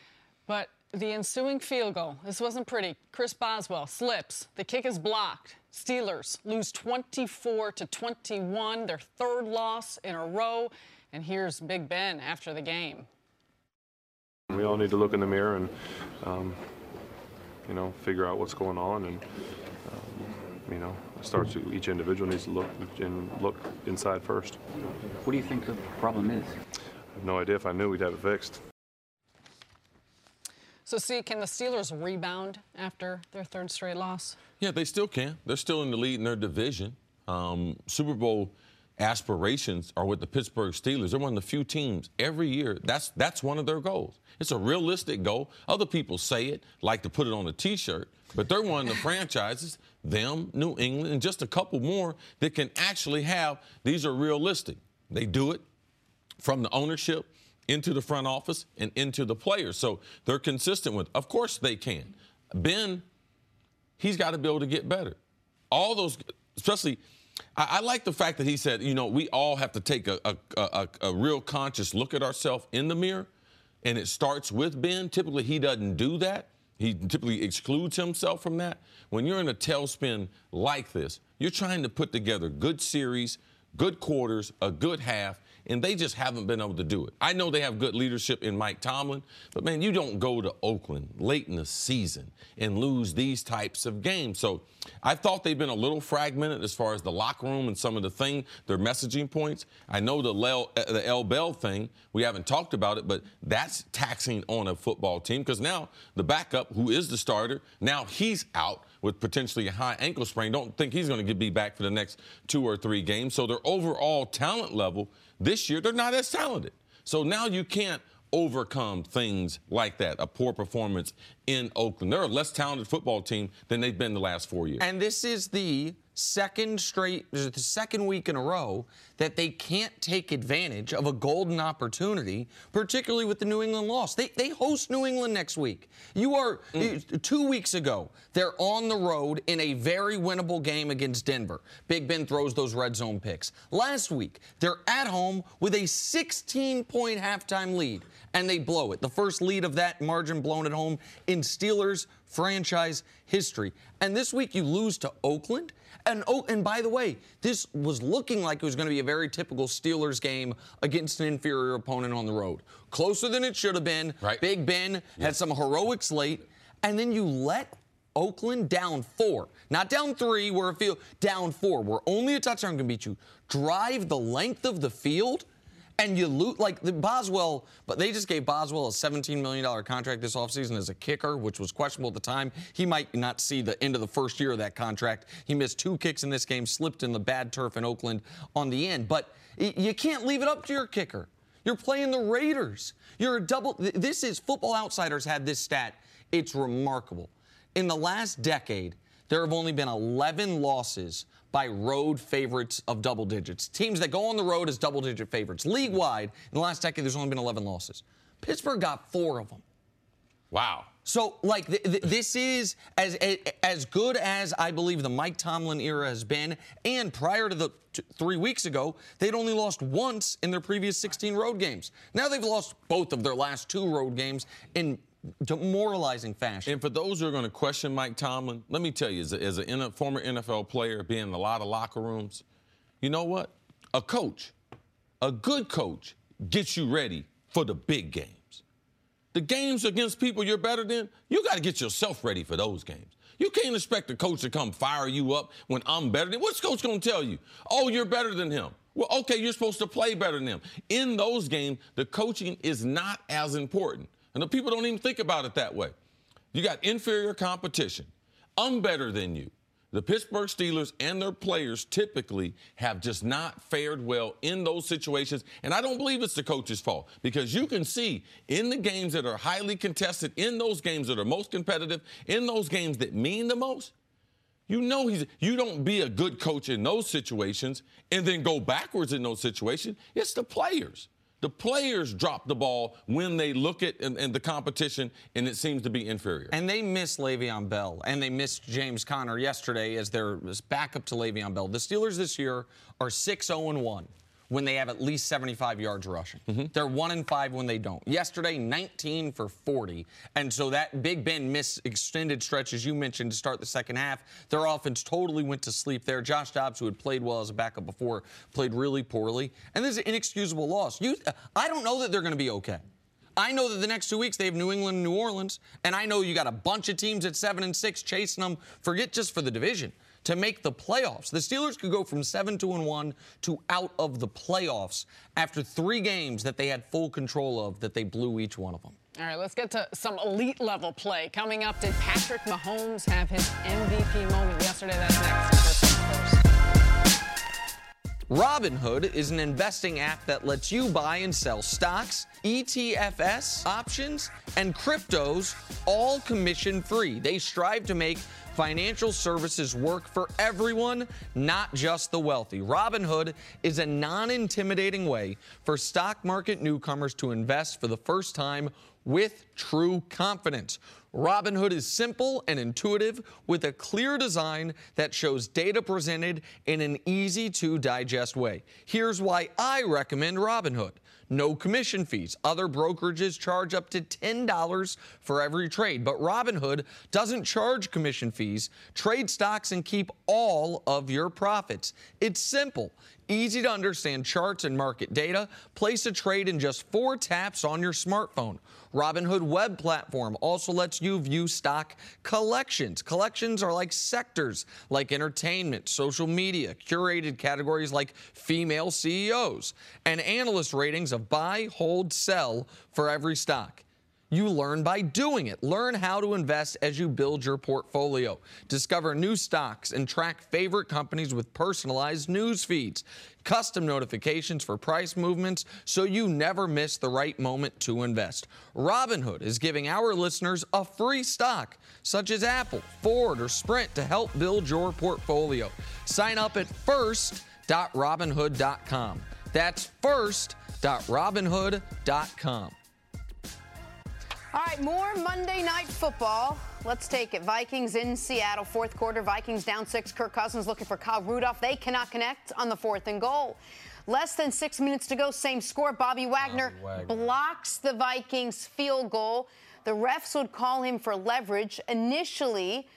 But the ensuing field goal, this wasn't pretty. Chris Boswell slips. The kick is blocked. Steelers lose twenty-four to twenty-one, their third loss in a row. And here's Big Ben after the game. We all need to look in the mirror and, um, you know, figure out what's going on. And, um, you know, it starts to, each individual needs to look and look inside first. What do you think the problem is? I have no idea. If I knew, we'd have it fixed. So, see, can the Steelers rebound after their third straight loss? Yeah, they still can. They're still in the lead in their division. Um, Super Bowl aspirations are with the Pittsburgh Steelers. They're one of the few teams every year. That's that's one of their goals. It's a realistic goal. Other people say it, like to put it on a T-shirt, but they're one of the franchises, them, New England, and just a couple more that can actually have, these are realistic. They do it from the ownership into the front office and into the players. So they're consistent with, of course they can. Ben, he's got to be able to get better. All those, especially, I, I like the fact that he said, you know, we all have to take a, a, a, a real conscious look at ourselves in the mirror, and it starts with Ben. Typically, he doesn't do that. He typically excludes himself from that. When you're in a tailspin like this, you're trying to put together good series, good quarters, a good half, and they just haven't been able to do it. I know they have good leadership in Mike Tomlin, but, man, you don't go to Oakland late in the season and lose these types of games. So I thought they've been a little fragmented as far as the locker room and some of the thing, their messaging points. I know the L, the L Bell thing, we haven't talked about it, but that's taxing on a football team because now the backup, who is the starter, now he's out with potentially a high ankle sprain. Don't think he's going to be back for the next two or three games. So their overall talent level this year, they're not as talented. So now you can't overcome things like that, a poor performance in Oakland. They're a less talented football team than they've been the last four years. And this is the second straight, the second week in a row that they can't take advantage of a golden opportunity, particularly with the New England loss. They, they host New England next week. You are, mm. two weeks ago, they're on the road in a very winnable game against Denver. Big Ben throws those red zone picks. Last week, they're at home with a sixteen-point halftime lead, and they blow it. The first lead of that margin blown at home in Steelers franchise history. And this week, you lose to Oakland. And, oh, and by the way, this was looking like it was going to be a very typical Steelers game against an inferior opponent on the road. Closer than it should have been. Right. Big Ben yeah. had some heroics late. And then you let Oakland down four. Not down three, where it feels down four, where only a touchdown can beat you. Drive the length of the field. And you loot, like the Boswell, but they just gave Boswell a seventeen million dollars contract this offseason as a kicker, which was questionable at the time. He might not see the end of the first year of that contract. He missed two kicks in this game, slipped in the bad turf in Oakland on the end. But you can't leave it up to your kicker. You're playing the Raiders. You're a double. This is, Football Outsiders had this stat. It's remarkable. In the last decade, there have only been eleven losses by road favorites of double digits. Teams that go on the road as double-digit favorites. League-wide, in the last decade, there's only been eleven losses. Pittsburgh got four of them. Wow. So, like, th- th- this is as as good as I believe the Mike Tomlin era has been. And prior to the t- three weeks ago, they'd only lost once in their previous sixteen road games. Now they've lost both of their last two road games in demoralizing fashion. And for those who are going to question Mike Tomlin, let me tell you, as a, as a, a former N F L player, being in a lot of locker rooms, you know what? A coach, a good coach, gets you ready for the big games. The games against people you're better than, you got to get yourself ready for those games. You can't expect a coach to come fire you up when I'm better than. What's coach going to tell you? Oh, you're better than him. Well, okay, you're supposed to play better than him. In those games, the coaching is not as important. And the people don't even think about it that way. You got inferior competition. I'm better than you. The Pittsburgh Steelers and their players typically have just not fared well in those situations. And I don't believe it's the coach's fault, because you can see in the games that are highly contested, in those games that are most competitive, in those games that mean the most, you know he's, you don't be a good coach in those situations and then go backwards in those situations. It's the players. The players drop the ball when they look at and, and the competition, and it seems to be inferior. And they miss Le'Veon Bell, and they missed James Conner yesterday as their backup to Le'Veon Bell. The Steelers this year are six oh and one when they have at least seventy-five yards rushing. Mm-hmm. They're one and five when they don't. Yesterday, nineteen for forty. And so that Big Ben missed extended stretches you mentioned to start the second half. Their offense totally went to sleep there. Josh Dobbs, who had played well as a backup before, played really poorly. And this is an inexcusable loss. You, I don't know that they're going to be okay. I know that the next two weeks they have New England and New Orleans, and I know you got a bunch of teams at seven and six chasing them. Forget just for the division. To make the playoffs. The Steelers could go from seven two and one to out of the playoffs after three games that they had full control of, that they blew each one of them. All right, let's get to some elite level play. Coming up, did Patrick Mahomes have his M V P moment yesterday? That's next. Robinhood is an investing app that lets you buy and sell stocks, E T Fs, options, and cryptos, all commission-free. They strive to make financial services work for everyone, not just the wealthy. Robinhood is a non-intimidating way for stock market newcomers to invest for the first time with true confidence. Robinhood is simple and intuitive with a clear design that shows data presented in an easy-to-digest way. Here's why I recommend Robinhood. No commission fees. Other brokerages charge up to ten dollars for every trade, but Robinhood doesn't charge commission fees. Trade stocks and keep all of your profits. It's simple. Easy to understand charts and market data. Place a trade in just four taps on your smartphone. Robinhood web platform also lets you view stock collections. Collections are like sectors like entertainment, social media, curated categories like female C E Os, and analyst ratings of buy, hold, sell for every stock. You learn by doing it. Learn how to invest as you build your portfolio. Discover new stocks and track favorite companies with personalized news feeds, custom notifications for price movements so you never miss the right moment to invest. Robinhood is giving our listeners a free stock, such as Apple, Ford, or Sprint, to help build your portfolio. Sign up at first dot robinhood dot com. That's first dot robinhood dot com. All right, more Monday Night Football. Let's take it. Vikings in Seattle, fourth quarter. Vikings down six. Kirk Cousins looking for Kyle Rudolph. They cannot connect on the fourth and goal. Less than six minutes to go. Same score. Bobby Wagner, Bobby Wagner blocks the Vikings field goal. The refs would call him for leverage initially,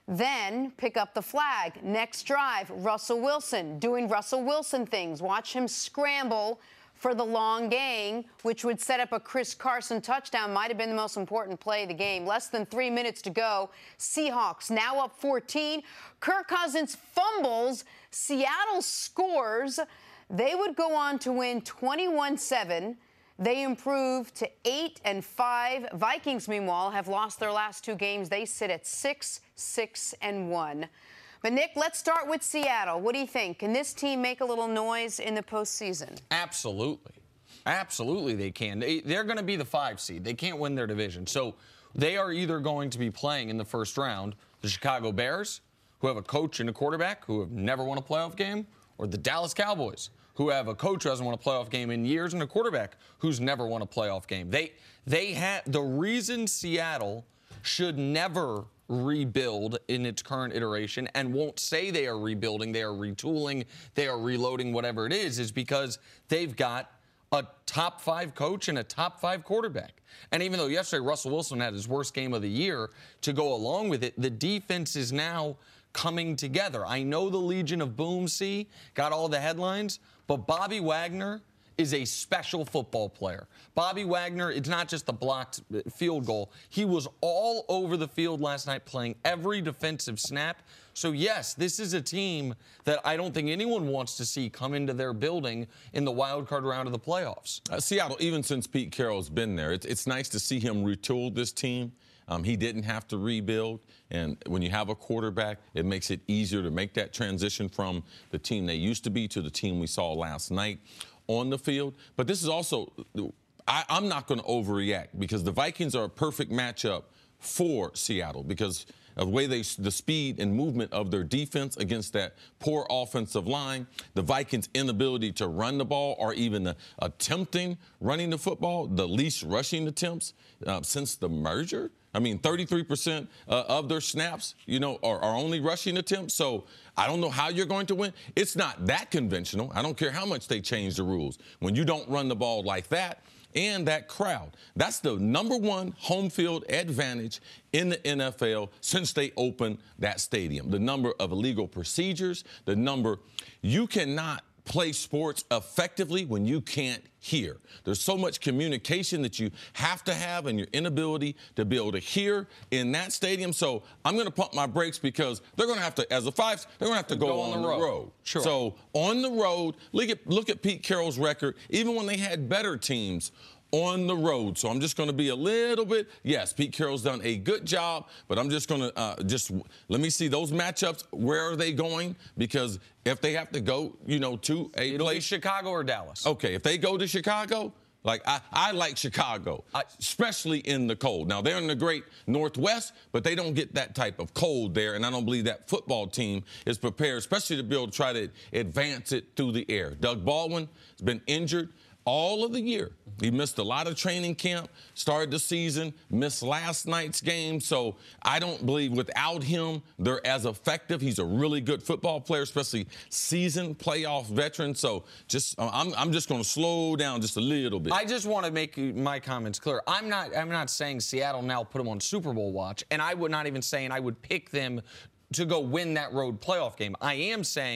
then pick up the flag. Next drive, Russell Wilson doing Russell Wilson things. Watch him scramble for the long gain, which would set up a Chris Carson touchdown. Might have been the most important play of the game. Less than three minutes to go. Seahawks now up fourteen. Kirk Cousins fumbles. Seattle scores. They would go on to win twenty-one seven. They improve to eight and five. Vikings, meanwhile, have lost their last two games. They sit at six, six and one. But, Nick, let's start with Seattle. What do you think? Can this team make a little noise in the postseason? Absolutely. Absolutely they can. They, they're going to be the five seed. They can't win their division. So they are either going to be playing in the first round the Chicago Bears, who have a coach and a quarterback who have never won a playoff game, or the Dallas Cowboys, who have a coach who hasn't won a playoff game in years and a quarterback who's never won a playoff game. They, they have the reason Seattle should never rebuild in its current iteration and won't say they are rebuilding, they are retooling, they are reloading, whatever it is, is because they've got a top five coach and a top five quarterback. And even though yesterday Russell Wilson had his worst game of the year, to go along with it, the defense is now coming together. I know the Legion of Boom C got all the headlines, but Bobby Wagner is a special football player. Bobby Wagner, it's not just the blocked field goal. He was all over the field last night playing every defensive snap. So, yes, this is a team that I don't think anyone wants to see come into their building in the wild card round of the playoffs. Uh, Seattle, even since Pete Carroll's been there, it's, it's nice to see him retool this team. Um, he didn't have to rebuild, and when you have a quarterback, it makes it easier to make that transition from the team they used to be to the team we saw last night on the field. But this is also, I, I'm not going to overreact because the Vikings are a perfect matchup for Seattle because of the way they, the speed and movement of their defense against that poor offensive line, the Vikings' inability to run the ball or even uh, attempting running the football, the least rushing attempts uh, since the merger. I mean, thirty-three percent uh, of their snaps, you know, are, are only rushing attempts. So I don't know how you're going to win. It's not that conventional. I don't care how much they change the rules. When you don't run the ball like that and that crowd, that's the number one home field advantage in the N F L since they opened that stadium. The number of illegal procedures, the number you cannot play sports effectively when you can't hear. There's so much communication that you have to have and your inability to be able to hear in that stadium. So I'm going to pump my brakes because they're going to have to, as a five, they're going to have to go, go on, on the road. road. Sure. So on the road, look at, look at Pete Carroll's record, even when they had better teams on the road. So I'm just going to be a little bit, yes, Pete Carroll's done a good job, but I'm just going to uh, just let me see those matchups. Where are they going? Because if they have to go, you know, to a It'll place. be Chicago or Dallas. Okay, if they go to Chicago, like I, I like Chicago, I, especially in the cold. Now, they're in the great Northwest, but they don't get that type of cold there, and I don't believe that football team is prepared, especially to be able to try to advance it through the air. Doug Baldwin has been injured all of the year. He missed a lot of training camp, started the season, missed last night's game. So I don't believe without him, they're as effective. He's a really good football player, especially seasoned playoff veteran. So just I'm, I'm just going to slow down just a little bit. I just want to make my comments clear. I'm not I'm not saying Seattle now put them on Super Bowl watch, and I would not even saying I would pick them to go win that road playoff game. I am saying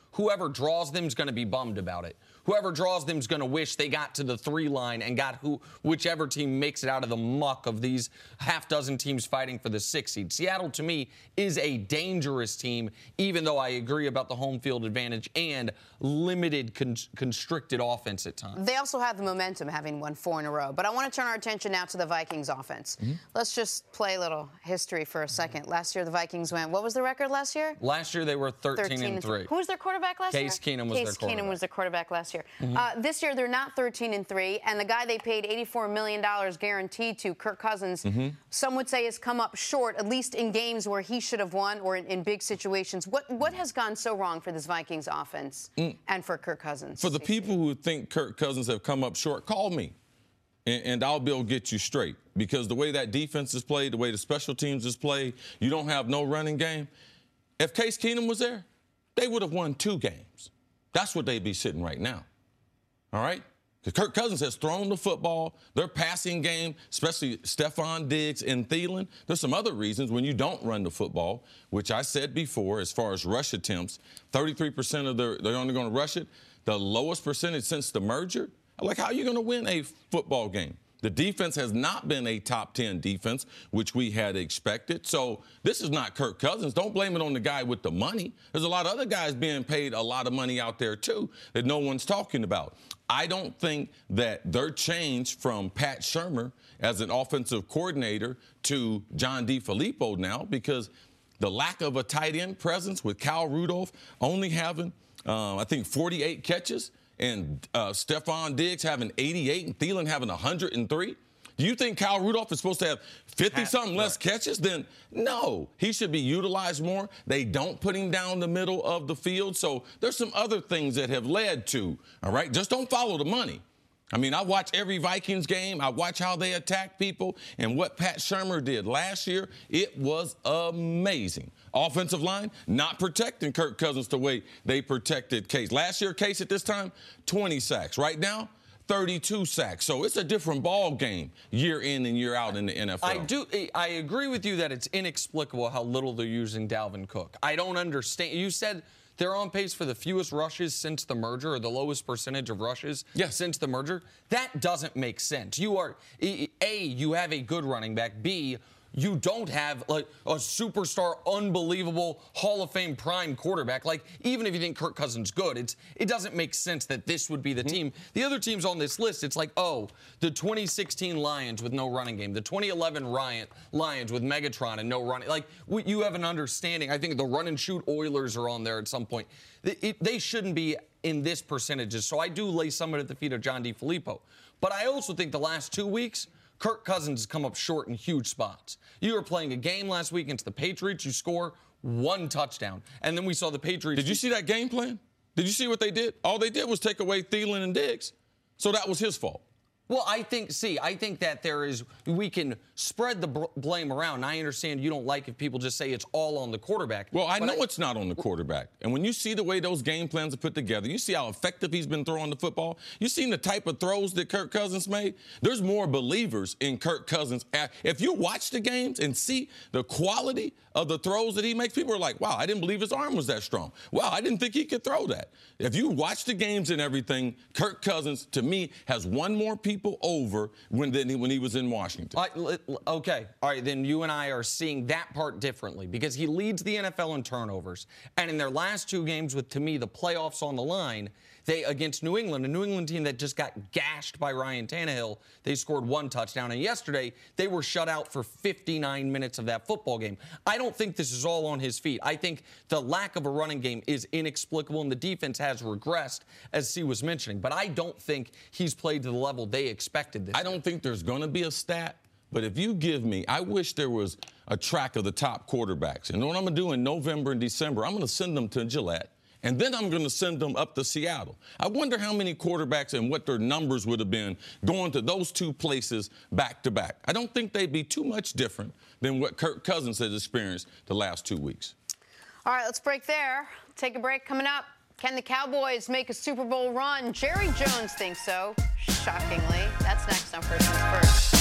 whoever draws them is going to be bummed about it. Whoever draws them is going to wish they got to the three line and got who, whichever team makes it out of the muck of these half dozen teams fighting for the six seed. Seattle, to me, is a dangerous team, even though I agree about the home field advantage and limited, con- constricted offense at times. They also have the momentum, having won four in a row. But I want to turn our attention now to the Vikings offense. Mm-hmm. Let's just play a little history for a second. Last year, the Vikings went, what was the record last year? Last year, they were thirteen and three. Who was their quarterback last Case year? Keenum was Case their quarterback. Keenum was their quarterback last year. Mm-hmm. Uh, this year, they're not thirteen and three, and the guy they paid eighty-four million dollars guaranteed to, Kirk Cousins, mm-hmm. some would say has come up short, at least in games where he should have won or in, in big situations. What what has gone so wrong for this Vikings offense mm. and for Kirk Cousins? For the people who think Kirk Cousins have come up short, call me, and, and I'll be able to get you straight. Because the way that defense is played, the way the special teams is played, you don't have no running game. If Case Keenum was there, they would have won two games. That's what they'd be sitting right now. All right? Because Kirk Cousins has thrown the football. Their passing game, especially Stephon Diggs and Thielen. There's some other reasons when you don't run the football, which I said before as far as rush attempts, thirty-three percent of their, they're only going to rush it, the lowest percentage since the merger. Like, how are you going to win a football game? The defense has not been a top ten defense, which we had expected. So this is not Kirk Cousins. Don't blame it on the guy with the money. There's a lot of other guys being paid a lot of money out there, too, that no one's talking about. I don't think that their change from Pat Shurmur as an offensive coordinator to John DeFilippo now, because the lack of a tight end presence with Kyle Rudolph only having, uh, I think, forty-eight catches, and uh, Stephon Diggs having eighty-eight and Thielen having one hundred three? Do you think Kyle Rudolph is supposed to have fifty-something less catches? Then no, he should be utilized more. They don't put him down the middle of the field. So there's some other things that have led to, all right? Just don't follow the money. I mean, I watch every Vikings game. I watch how they attack people. And what Pat Shurmur did last year, it was amazing. Offensive line, not protecting Kirk Cousins the way they protected Case. Last year, Case at this time, twenty sacks. Right now, thirty-two sacks. So it's a different ball game year in and year out in the N F L. I do. I agree with you that it's inexplicable how little they're using Dalvin Cook. I don't understand. You said they're on pace for the fewest rushes since the merger, or the lowest percentage of rushes yes. since the merger. That doesn't make sense. You are, A, you have a good running back. B, you don't have like a superstar, unbelievable Hall of Fame prime quarterback. Like, even if you think Kirk Cousins good, it's it doesn't make sense that this would be the mm-hmm. team. The other teams on this list, it's like, oh, the twenty sixteen Lions with no running game, the twenty eleven Lions with Megatron and no running. Like, you have an understanding. I think the run and shoot Oilers are on there at some point. It, it, they shouldn't be in this percentages. So I do lay some at the feet of John DeFilippo. But I also think the last two weeks, Kirk Cousins has come up short in huge spots. You were playing a game last week against the Patriots. You score one touchdown. And then we saw the Patriots. Did you see that game plan? Did you see what they did? All they did was take away Thielen and Diggs. So that was his fault. Well, I think, see, I think that there is, we can spread the b- blame around. And I understand you don't like if people just say it's all on the quarterback. Well, I know I, it's not on the quarterback. And when you see the way those game plans are put together, you see how effective he's been throwing the football. You've seen the type of throws that Kirk Cousins made. There's more believers in Kirk Cousins. If you watch the games and see the quality of the throws that he makes, people are like, wow, I didn't believe his arm was that strong. Wow, I didn't think he could throw that. If you watch the games and everything, Kirk Cousins, to me, has won more people over when, than he, when he was in Washington. Uh, okay. All right, then you and I are seeing that part differently because he leads the N F L in turnovers. And in their last two games with, to me, the playoffs on the line, they against New England, a New England team that just got gashed by Ryan Tannehill, they scored one touchdown. And yesterday, they were shut out for fifty-nine minutes of that football game. I don't think this is all on his feet. I think the lack of a running game is inexplicable, and the defense has regressed, as C was mentioning. But I don't think he's played to the level they expected this. I don't think there's going to be a stat. But if you give me, I wish there was a track of the top quarterbacks. And what I'm going to do in November and December, I'm going to send them to Gillette. And then I'm going to send them up to Seattle. I wonder how many quarterbacks and what their numbers would have been going to those two places back to back. I don't think they'd be too much different than what Kirk Cousins has experienced the last two weeks. All right, let's break there. Take a break. Coming up, can the Cowboys make a Super Bowl run? Jerry Jones thinks so, shockingly. That's next on First Things First.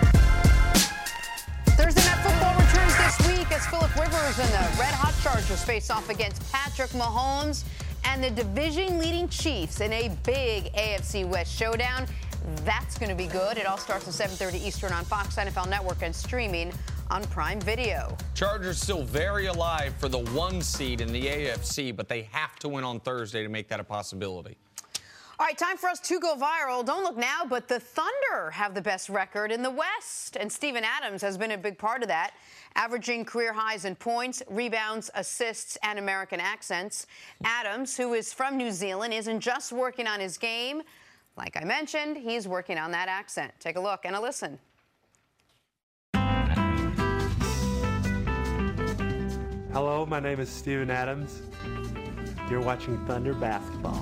Thursday Night Football returns this week as Phillip Rivers and the Red Hot Chargers face off against Patrick Mahomes and the division-leading Chiefs in a big A F C West showdown. That's going to be good. It all starts at seven thirty Eastern on Fox N F L Network and streaming on Prime Video. Chargers still very alive for the one seed in the A F C, but they have to win on Thursday to make that a possibility. All right, time for us to go viral. Don't look now, but the Thunder have the best record in the West, and Steven Adams has been a big part of that, averaging career highs in points, rebounds, assists, and American accents. Adams, who is from New Zealand, isn't just working on his game. Like I mentioned, he's working on that accent. Take a look and a listen. Hello, my name is Steven Adams. You're watching Thunder Basketball.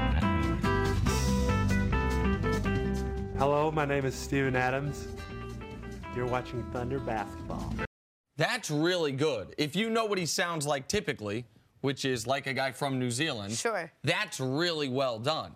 Hello, my name is Steven Adams. You're watching Thunder Basketball. That's really good. If you know what he sounds like typically, which is like a guy from New Zealand, sure, that's really well done.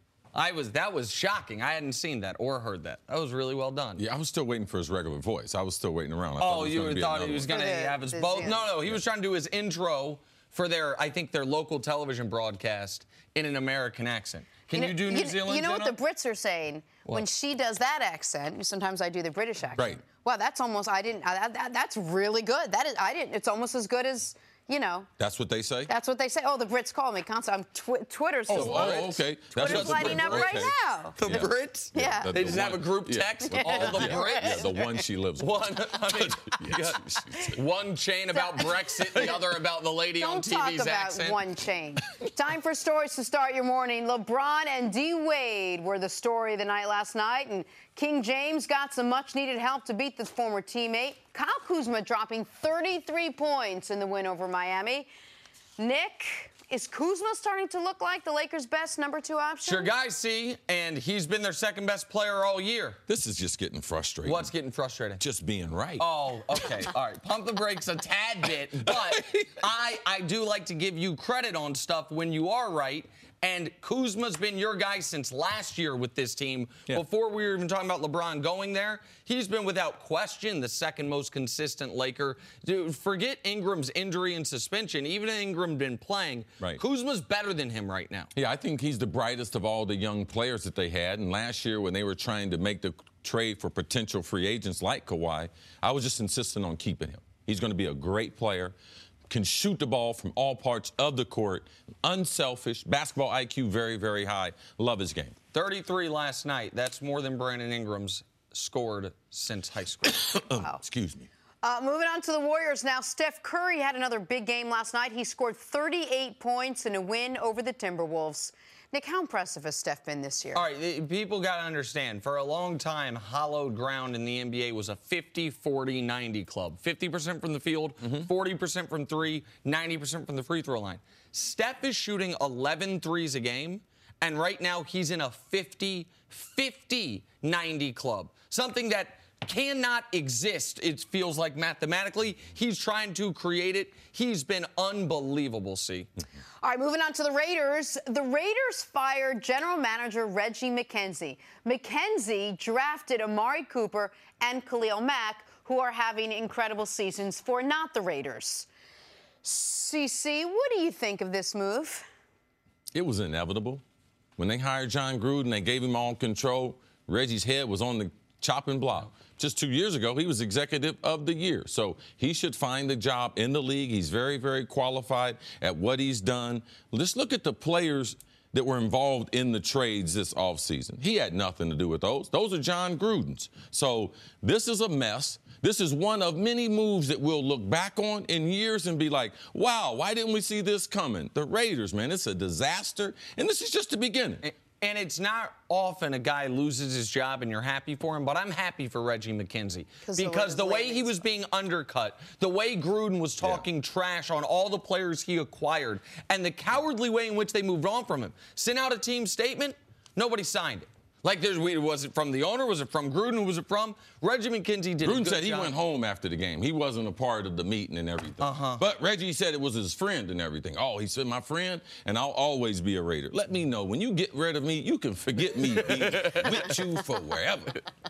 I was that was shocking. I hadn't seen that or heard that. That was really well done. Yeah, I was still waiting for his regular voice. I was still waiting around. I oh, you thought he was going to have his both? yeah. No, no, he was trying to do his intro for their, I think, their local television broadcast in an American accent. Can you, know, you do New you, Zealand? You know Jenna? what the Brits are saying What? when she does that accent? Sometimes I do the British accent. Right. Wow, that's almost. I didn't. I, that, that's really good. That is. I didn't. It's almost as good as. You know. That's what they say? That's what they say. Oh, the Brits call me constantly. I'm tw Twitter's Oh, just oh, loaded. okay. That's Twitter's what the lighting Brits- up right okay. now. The Yeah. Brits? Yeah. the- They the just have a one- group yeah. text with all the Yeah. Brits? Yeah, the one she lives with. One, I mean, you got one chain about Brexit, the other about the lady Don't on T V's talk about accent. one chain. Time for stories to start your morning. LeBron and D. Wade were the story of the night last night, and King James got some much-needed help to beat the former teammate. Kyle Kuzma dropping thirty-three points in the win over Miami. Nick, is Kuzma starting to look like the Lakers' best number two option? Sure, guys, see, and he's been their second best player all year. This is just getting frustrating. What's getting frustrating? Just being right. Oh, okay. All right. Pump the brakes a tad bit, but I, I do like to give you credit on stuff when you are right. And Kuzma's been your guy since last year with this team. Yeah. Before we were even talking about LeBron going there, he's been without question the second most consistent Laker. Dude, forget Ingram's injury and suspension. Even if Ingram been playing, right. Kuzma's better than him right now. Yeah, I think he's the brightest of all the young players that they had. And last year when they were trying to make the trade for potential free agents like Kawhi, I was just insisting on keeping him. He's going to be a great player. Can shoot the ball from all parts of the court, unselfish, basketball I Q very, very high. Love his game. thirty-three last night. That's more than Brandon Ingram's scored since high school. Wow. Excuse me. Uh, moving on to the Warriors now. Steph Curry had another big game last night. He scored thirty-eight points in a win over the Timberwolves. Nick, how impressive has Steph been this year? All right, people got to understand, for a long time, hallowed ground in the N B A was a fifty forty ninety club. fifty percent from the field, mm-hmm. forty percent from three, ninety percent from the free throw line. Steph is shooting eleven threes a game, and right now he's in a fifty fifty ninety club, something that cannot exist, it feels like, mathematically. He's trying to create it. He's been unbelievable, see. All right, moving on to the Raiders. The Raiders fired general manager Reggie McKenzie. McKenzie drafted Amari Cooper and Khalil Mack, who are having incredible seasons for not the Raiders. C C, what do you think of this move? It was inevitable. When they hired John Gruden, they gave him all control. Reggie's head was on the chopping block. Just two years ago, he was executive of the year. So he should find a job in the league. He's very, very qualified at what he's done. Let's look at the players that were involved in the trades this offseason. He had nothing to do with those. Those are John Gruden's. So this is a mess. This is one of many moves that we'll look back on in years and be like, wow, why didn't we see this coming? The Raiders, man, it's a disaster. And this is just the beginning. And it's not often a guy loses his job and you're happy for him, but I'm happy for Reggie McKenzie. Because the way he was being undercut, the way Gruden was talking yeah. trash on all the players he acquired, and the cowardly way in which they moved on from him. Sent out a team statement, nobody signed it. Like, there's, was it from the owner? Was it from Gruden? Who was it from? Reggie McKenzie did Gruden a good said he job. went home after the game. He wasn't a part of the meeting and everything. Uh-huh. But Reggie said it was his friend and everything. Oh, he said, my friend, and I'll always be a Raider. Let me know. When you get rid of me, you can forget me being with you for wherever.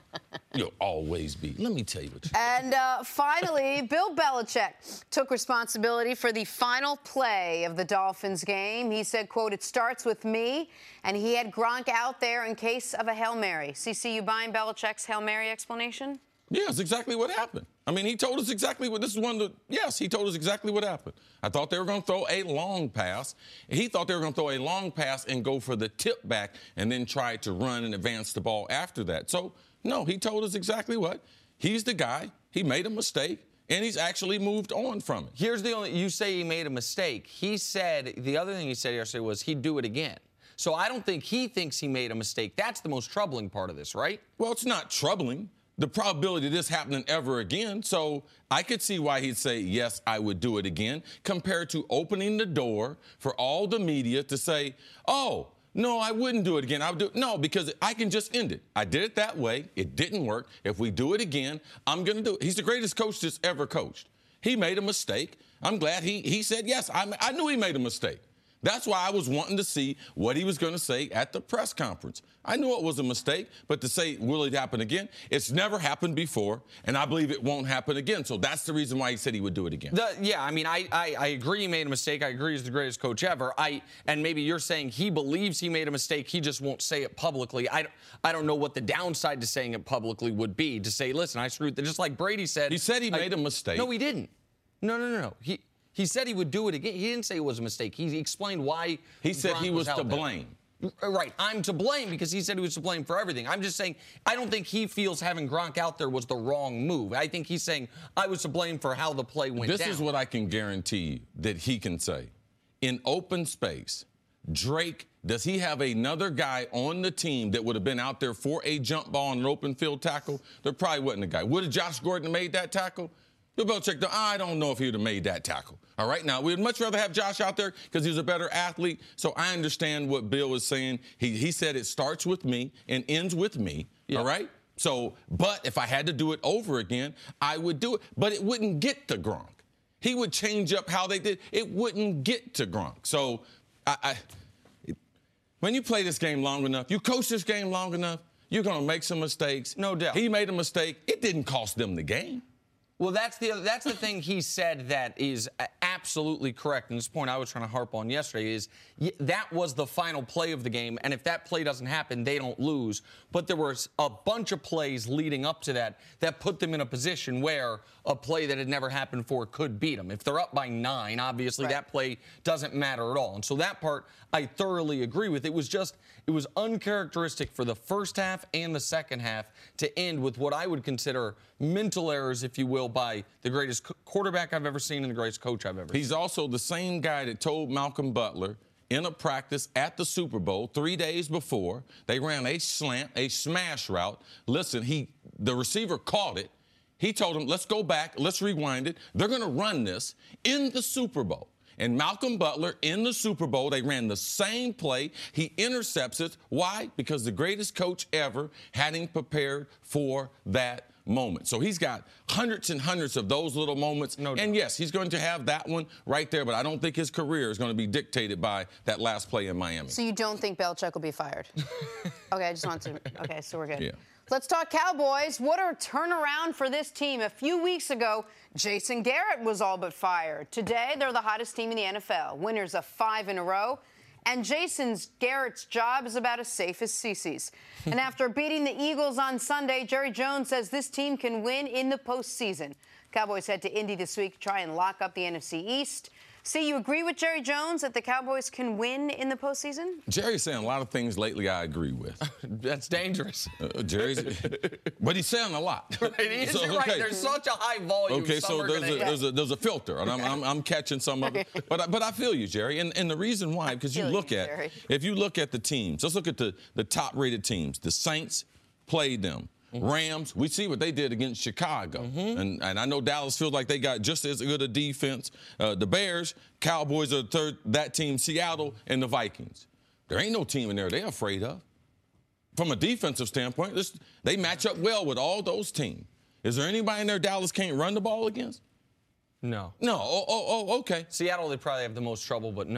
You'll always be. Let me tell you what you And uh, finally, Bill Belichick took responsibility for the final play of the Dolphins game. He said, quote, "It starts with me," and he had Gronk out there in case of a Hail Mary. C C, you buying Belichick's Hail Mary explanation? Yeah, it's exactly what happened. I mean, he told us exactly what, this is one of the, yes, he told us exactly what happened. I thought they were going to throw a long pass. He thought they were going to throw a long pass and go for the tip back and then try to run and advance the ball after that. So, no, he told us exactly what. He's the guy. He made a mistake, and he's actually moved on from it. Here's the only, you say he made a mistake. He said, the other thing he said yesterday was he'd do it again. So I don't think he thinks he made a mistake. That's the most troubling part of this, right? Well, it's not troubling. The probability of this happening ever again. So I could see why he'd say, yes, I would do it again, compared to opening the door for all the media to say, oh, no, I wouldn't do it again. I would do it. No, because I can just end it. I did it that way. It didn't work. If we do it again, I'm going to do it. He's the greatest coach that's ever coached. He made a mistake. I'm glad he, he said, yes, I, I knew he made a mistake. That's why I was wanting to see what he was going to say at the press conference. I knew it was a mistake, but to say, will it happen again? It's never happened before, and I believe it won't happen again. So that's the reason why he said he would do it again. The, yeah, I mean, I, I, I agree he made a mistake. I agree he's the greatest coach ever. I And maybe you're saying he believes he made a mistake. He just won't say it publicly. I, I don't know what the downside to saying it publicly would be, to say, listen, I screwed, just like Brady said. He said he I, made a mistake. No, he didn't. No, no, no, no. He... He said he would do it again. He didn't say it was a mistake. He explained why. He said Gronk he was, was to out there. blame. Right. I'm to blame because he said he was to blame for everything. I'm just saying I don't think he feels having Gronk out there was the wrong move. I think he's saying I was to blame for how the play went this down. This is what I can guarantee you that he can say. In open space, Drake, does he have another guy on the team that would have been out there for a jump ball and an open field tackle? There probably wasn't a guy. Would have Josh Gordon have made that tackle? Bill Belichick, I don't know if he would have made that tackle. All right, now, we'd much rather have Josh out there because he's a better athlete. So I understand what Bill is saying. He, he said it starts with me and ends with me, yeah. All right? So, but if I had to do it over again, I would do it. But it wouldn't get to Gronk. He would change up how they did. It wouldn't get to Gronk. So I, I, it, when you play this game long enough, you coach this game long enough, you're going to make some mistakes. No doubt. He made a mistake. It didn't cost them the game. Well, that's the that's the thing he said that is absolutely correct. And this point I was trying to harp on yesterday is that was the final play of the game. And if that play doesn't happen, they don't lose. But there was a bunch of plays leading up to that that put them in a position where a play that had never happened before could beat them. If they're up by nine, obviously right. That play doesn't matter at all. And so that part I thoroughly agree with. It was just it was uncharacteristic for the first half and the second half to end with what I would consider mental errors, if you will, by the greatest quarterback I've ever seen and the greatest coach I've ever seen. He's also the same guy that told Malcolm Butler in a practice at the Super Bowl three days before, they ran a slant, a smash route. Listen, he, the receiver caught it. He told him, let's go back, let's rewind it. They're going to run this in the Super Bowl. And Malcolm Butler, in the Super Bowl, they ran the same play. He intercepts it. Why? Because the greatest coach ever had him prepared for that moment. So he's got hundreds and hundreds of those little moments. No doubt. And, yes, he's going to have that one right there, but I don't think his career is going to be dictated by that last play in Miami. So you don't think Belichick will be fired? Okay, I just want to – okay, so we're good. Yeah. Let's talk Cowboys. What a turnaround for this team. A few weeks ago, Jason Garrett was all but fired. Today, they're the hottest team in the N F L, winners of five in a row. And Jason's Garrett's job is about as safe as Cece's. And after beating the Eagles on Sunday, Jerry Jones says this team can win in the postseason. Cowboys head to Indy this week to try and lock up the N F C East. See, you agree with Jerry Jones that the Cowboys can win in the postseason? Jerry's saying a lot of things lately I agree with. That's dangerous. Uh, Jerry's, but he's saying a lot. Right, he is, so, okay. Right. There's such a high volume. Okay, so there's a, there's, a, there's a filter, and I'm, I'm, I'm catching some of it. But I, but I feel you, Jerry, and, and the reason why, because you look you, at, Jerry. if you look at the teams, let's look at the, the top-rated teams. The Saints played them. Mm-hmm. Rams, we see what they did against Chicago. Mm-hmm. And, and I know Dallas feels like they got just as good a defense. Uh, the Bears, Cowboys are third, that team, Seattle, and the Vikings. There ain't no team in there they're afraid of. From a defensive standpoint, this, they match up well with all those teams. Is there anybody in there Dallas can't run the ball against? No. No. Oh, oh, oh okay. Seattle, they probably have the most trouble, but no.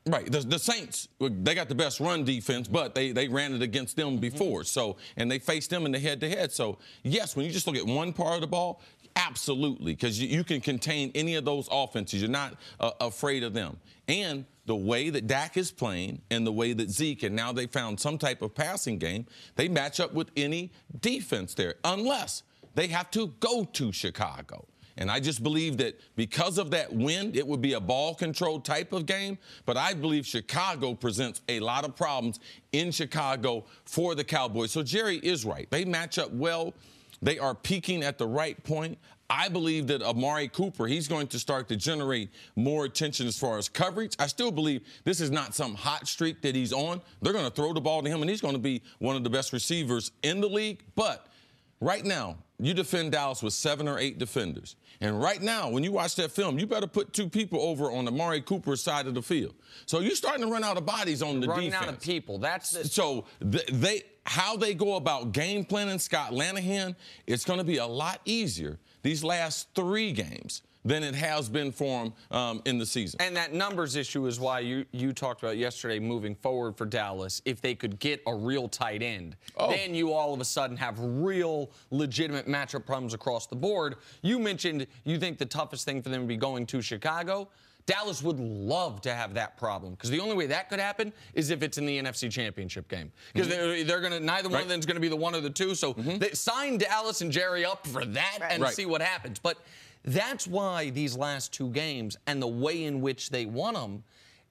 Right. The, the Saints, they got the best run defense, but they, they ran it against them before. Mm-hmm. So, and they faced them in the head-to-head. So, yes, when you just look at one part of the ball, absolutely, because you, you can contain any of those offenses. You're not uh, afraid of them. And the way that Dak is playing and the way that Zeke, and now they found some type of passing game, they match up with any defense there, unless they have to go to Chicago. And I just believe that because of that win, it would be a ball control type of game. But I believe Chicago presents a lot of problems in Chicago for the Cowboys. So Jerry is right. They match up well. They are peaking at the right point. I believe that Amari Cooper, he's going to start to generate more attention as far as coverage. I still believe this is not some hot streak that he's on. They're going to throw the ball to him, and he's going to be one of the best receivers in the league. But right now, you defend Dallas with seven or eight defenders. And right now, when you watch that film, you better put two people over on Amari Cooper's side of the field. So you're starting to run out of bodies on the Running defense. Running out of people. That's the- So th- they how they go about game planning Scott Lanahan, it's going to be a lot easier these last three games than it has been for him um, in the season. And that numbers issue is why you, you talked about yesterday moving forward for Dallas. If they could get a real tight end, oh. then you all of a sudden have real legitimate matchup problems across the board. You mentioned you think the toughest thing for them would be going to Chicago. Dallas would love to have that problem because the only way that could happen is if it's in the N F C Championship game because mm-hmm. they're, they're going to neither right. one of them is going to be the one or the two. So mm-hmm. they sign Dallas and Jerry up for that right. and right. see what happens. But that's why these last two games and the way in which they won them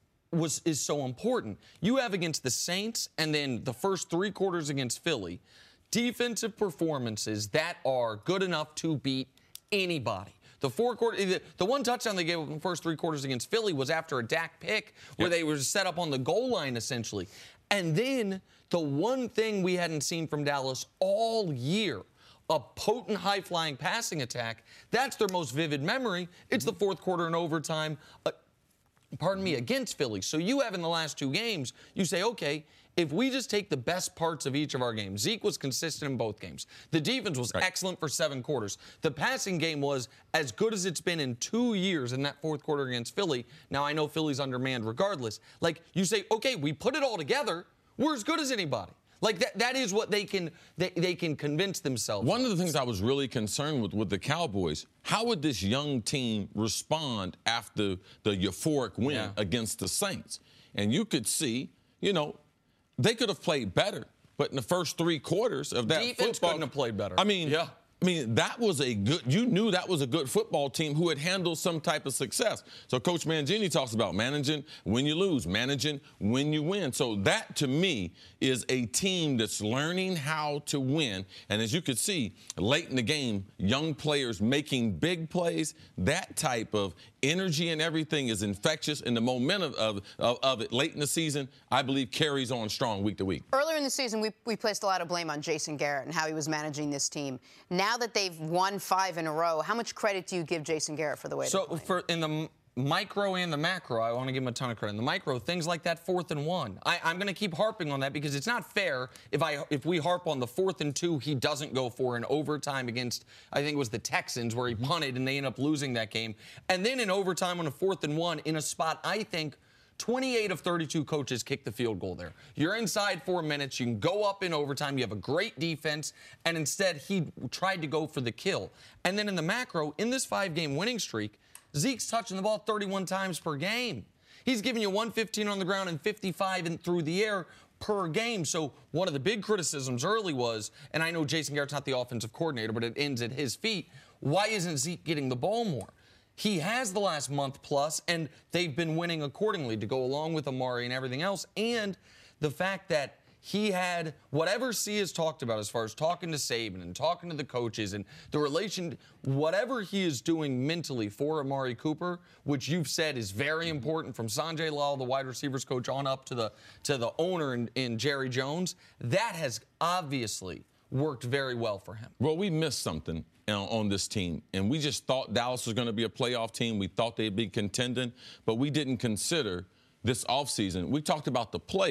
was is so important. You have against the Saints and then the first three quarters against Philly, defensive performances that are good enough to beat anybody. The four quarter, the, the one touchdown they gave up in the first three quarters against Philly was after a Dak pick where yep. they were set up on the goal line essentially. And then the one thing we hadn't seen from Dallas all year, a potent high-flying passing attack, that's their most vivid memory. It's the fourth quarter and overtime, uh, pardon me, against Philly. So you have in the last two games, you say, okay, if we just take the best parts of each of our games, Zeke was consistent in both games. The defense was right. excellent for seven quarters. The passing game was as good as it's been in two years in that fourth quarter against Philly. Now, I know Philly's undermanned regardless. Like, you say, okay, we put it all together. We're as good as anybody. Like, that, that is what they can they, they can convince themselves. One of the things I was really concerned with with the Cowboys, how would this young team respond after the euphoric win yeah. against the Saints? And you could see, you know, they could have played better, but in the first three quarters of that defense football, couldn't have played better. I mean, yeah. I mean, that was a good, you knew that was a good football team who had handled some type of success. So Coach Mangini talks about managing when you lose, managing when you win. So that, to me, is a team that's learning how to win. And as you could see, late in the game, young players making big plays, that type of energy and everything is infectious, and the momentum of, of, of it late in the season, I believe, carries on strong week to week. Earlier in the season, we, we placed a lot of blame on Jason Garrett and how he was managing this team. Now that they've won five in a row, how much credit do you give Jason Garrett for the way so they're playing? for in the micro and the macro, I want to give him a ton of credit. In the micro, things like that fourth and one. I, I'm going to keep harping on that because it's not fair if I if we harp on the fourth and two he doesn't go for in overtime against, I think it was the Texans, where he punted and they end up losing that game. And then in overtime on a fourth and one in a spot, I think twenty-eight of thirty-two coaches kick the field goal there. You're inside four minutes. You can go up in overtime. You have a great defense. And instead, he tried to go for the kill. And then in the macro, in this five-game winning streak, Zeke's touching the ball thirty-one times per game. He's giving you one fifteen on the ground and fifty-five in, through the air per game. So one of the big criticisms early was, and I know Jason Garrett's not the offensive coordinator, but it ends at his feet, why isn't Zeke getting the ball more? He has the last month plus, and they've been winning accordingly to go along with Amari and everything else. And the fact that he had whatever C has talked about as far as talking to Saban and talking to the coaches and the relation, whatever he is doing mentally for Amari Cooper, which you've said is very important from Sanjay Lal, the wide receivers coach, on up to the to the owner in, in Jerry Jones, that has obviously worked very well for him. Well, we missed something on this team, and we just thought Dallas was going to be a playoff team. We thought they'd be contending, but we didn't consider this offseason. We talked about the players,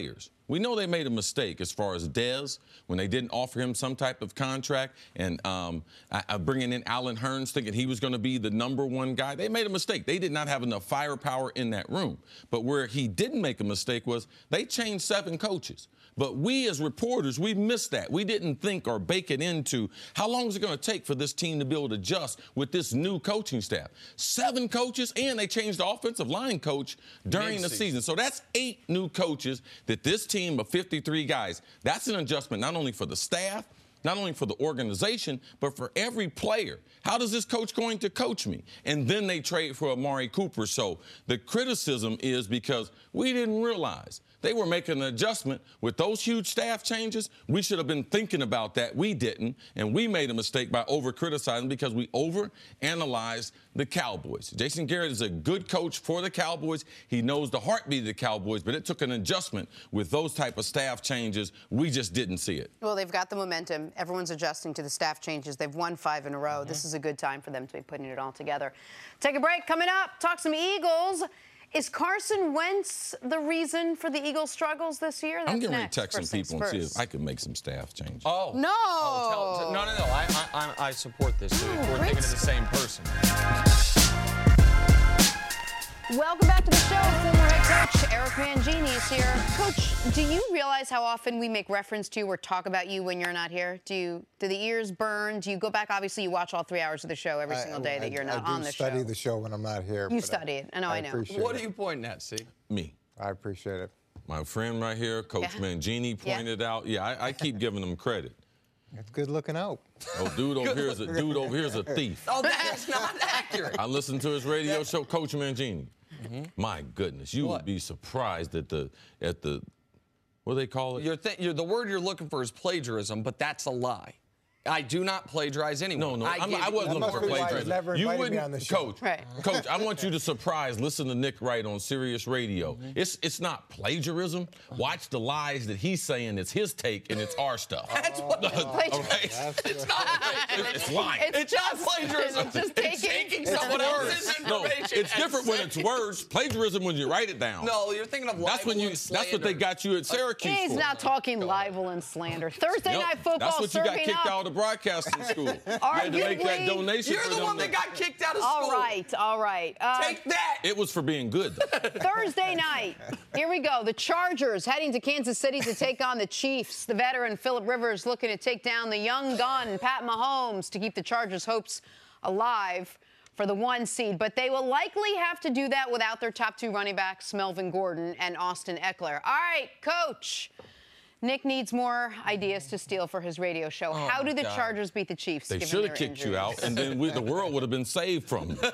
We know they made a mistake as far as Dez when they didn't offer him some type of contract and um, I, I bringing in Allen Hurns thinking he was going to be the number one guy. They made a mistake. They did not have enough firepower in that room. But where he didn't make a mistake was they changed seven coaches. But we as reporters, we missed that. We didn't think or bake it into how long is it going to take for this team to be able to adjust with this new coaching staff. Seven coaches, and they changed the offensive line coach during the season. So that's eight new coaches that this team of fifty-three guys, that's an adjustment not only for the staff, not only for the organization, but for every player. How does this coach going to coach me? And then they trade for Amari Cooper. So the criticism is because we didn't realize they were making an adjustment with those huge staff changes. We should have been thinking about that. We didn't, and we made a mistake by over-criticizing because we over-analyzed the Cowboys. Jason Garrett is a good coach for the Cowboys. He knows the heartbeat of the Cowboys, but it took an adjustment with those type of staff changes. We just didn't see it. Well, they've got the momentum. Everyone's adjusting to the staff changes. They've won five in a row. Mm-hmm. This is a good time for them to be putting it all together. Take a break. Coming up, talk some Eagles. Is Carson Wentz the reason for the Eagles' struggles this year? That's I'm getting ready next. to text some First things people and see first. if I can make some staff changes. Oh. No. Oh, tell, no, no, no. I, I, I support this. Oh, We're great. thinking of the same person. Welcome back to the show. Former head coach Eric Mangini is here. Coach, do you realize how often we make reference to or talk about you when you're not here? Do you, do the ears burn? Do you go back? Obviously, you watch all three hours of the show every single day I, that you're I, not I on the show. I do study the show when I'm not here. You but study it. I know, I know. appreciate What it. are you pointing at, see? Me. I appreciate it. My friend right here, Coach Yeah. Mangini, pointed Yeah. out. Yeah, I, I keep giving him credit. It's good looking out. Oh, dude over here is a dude over here is a thief. Oh, that's not accurate. I listened to his radio show, Coach Mangini. Mm-hmm. My goodness, you What? would be surprised at the at the what do they call it? You're th- you're, the word you're looking for is plagiarism, but that's a lie. I do not plagiarize anyone. No, no, I, I'm, give- I wasn't That looking for must be why he's plagiarism. never You invited me wouldn't, on the show. Coach. Right. Coach, I want you to surprise. Listen to Nick Wright on Sirius Radio. Mm-hmm. It's it's not plagiarism. Watch the lies that he's saying. It's his take and it's our stuff. That's what All right? it's not. It's, it's lying. It's not plagiarism. It's just It's taking- taking It's someone words. else's No, information. it's and different when it's saying- words. Plagiarism when you write it down. No, you're thinking of That's when libel you. and That's what they slander. got you at Syracuse He's for. not talking libel and slander. Thursday Yep, Night Football That's what you got serving kicked up. out of broadcasting school. You had to make that Arguably- donation You're for the them one to- that got kicked out of All school. right, all right. Uh, Take that. It was for being good, though. Thursday night, here we go. The Chargers heading to Kansas City to take on the Chiefs. The veteran Phillip Rivers looking to take down the young gun Pat Mahomes to keep the Chargers' hopes alive for the one seed. But they will likely have to do that without their top two running backs, Melvin Gordon and Austin Eckler. All right, Coach. Nick needs more ideas to steal for his radio show. Oh, How do the God. Chargers beat the Chiefs? They given should their have kicked injuries? you out, and then we, the world would have been saved from you.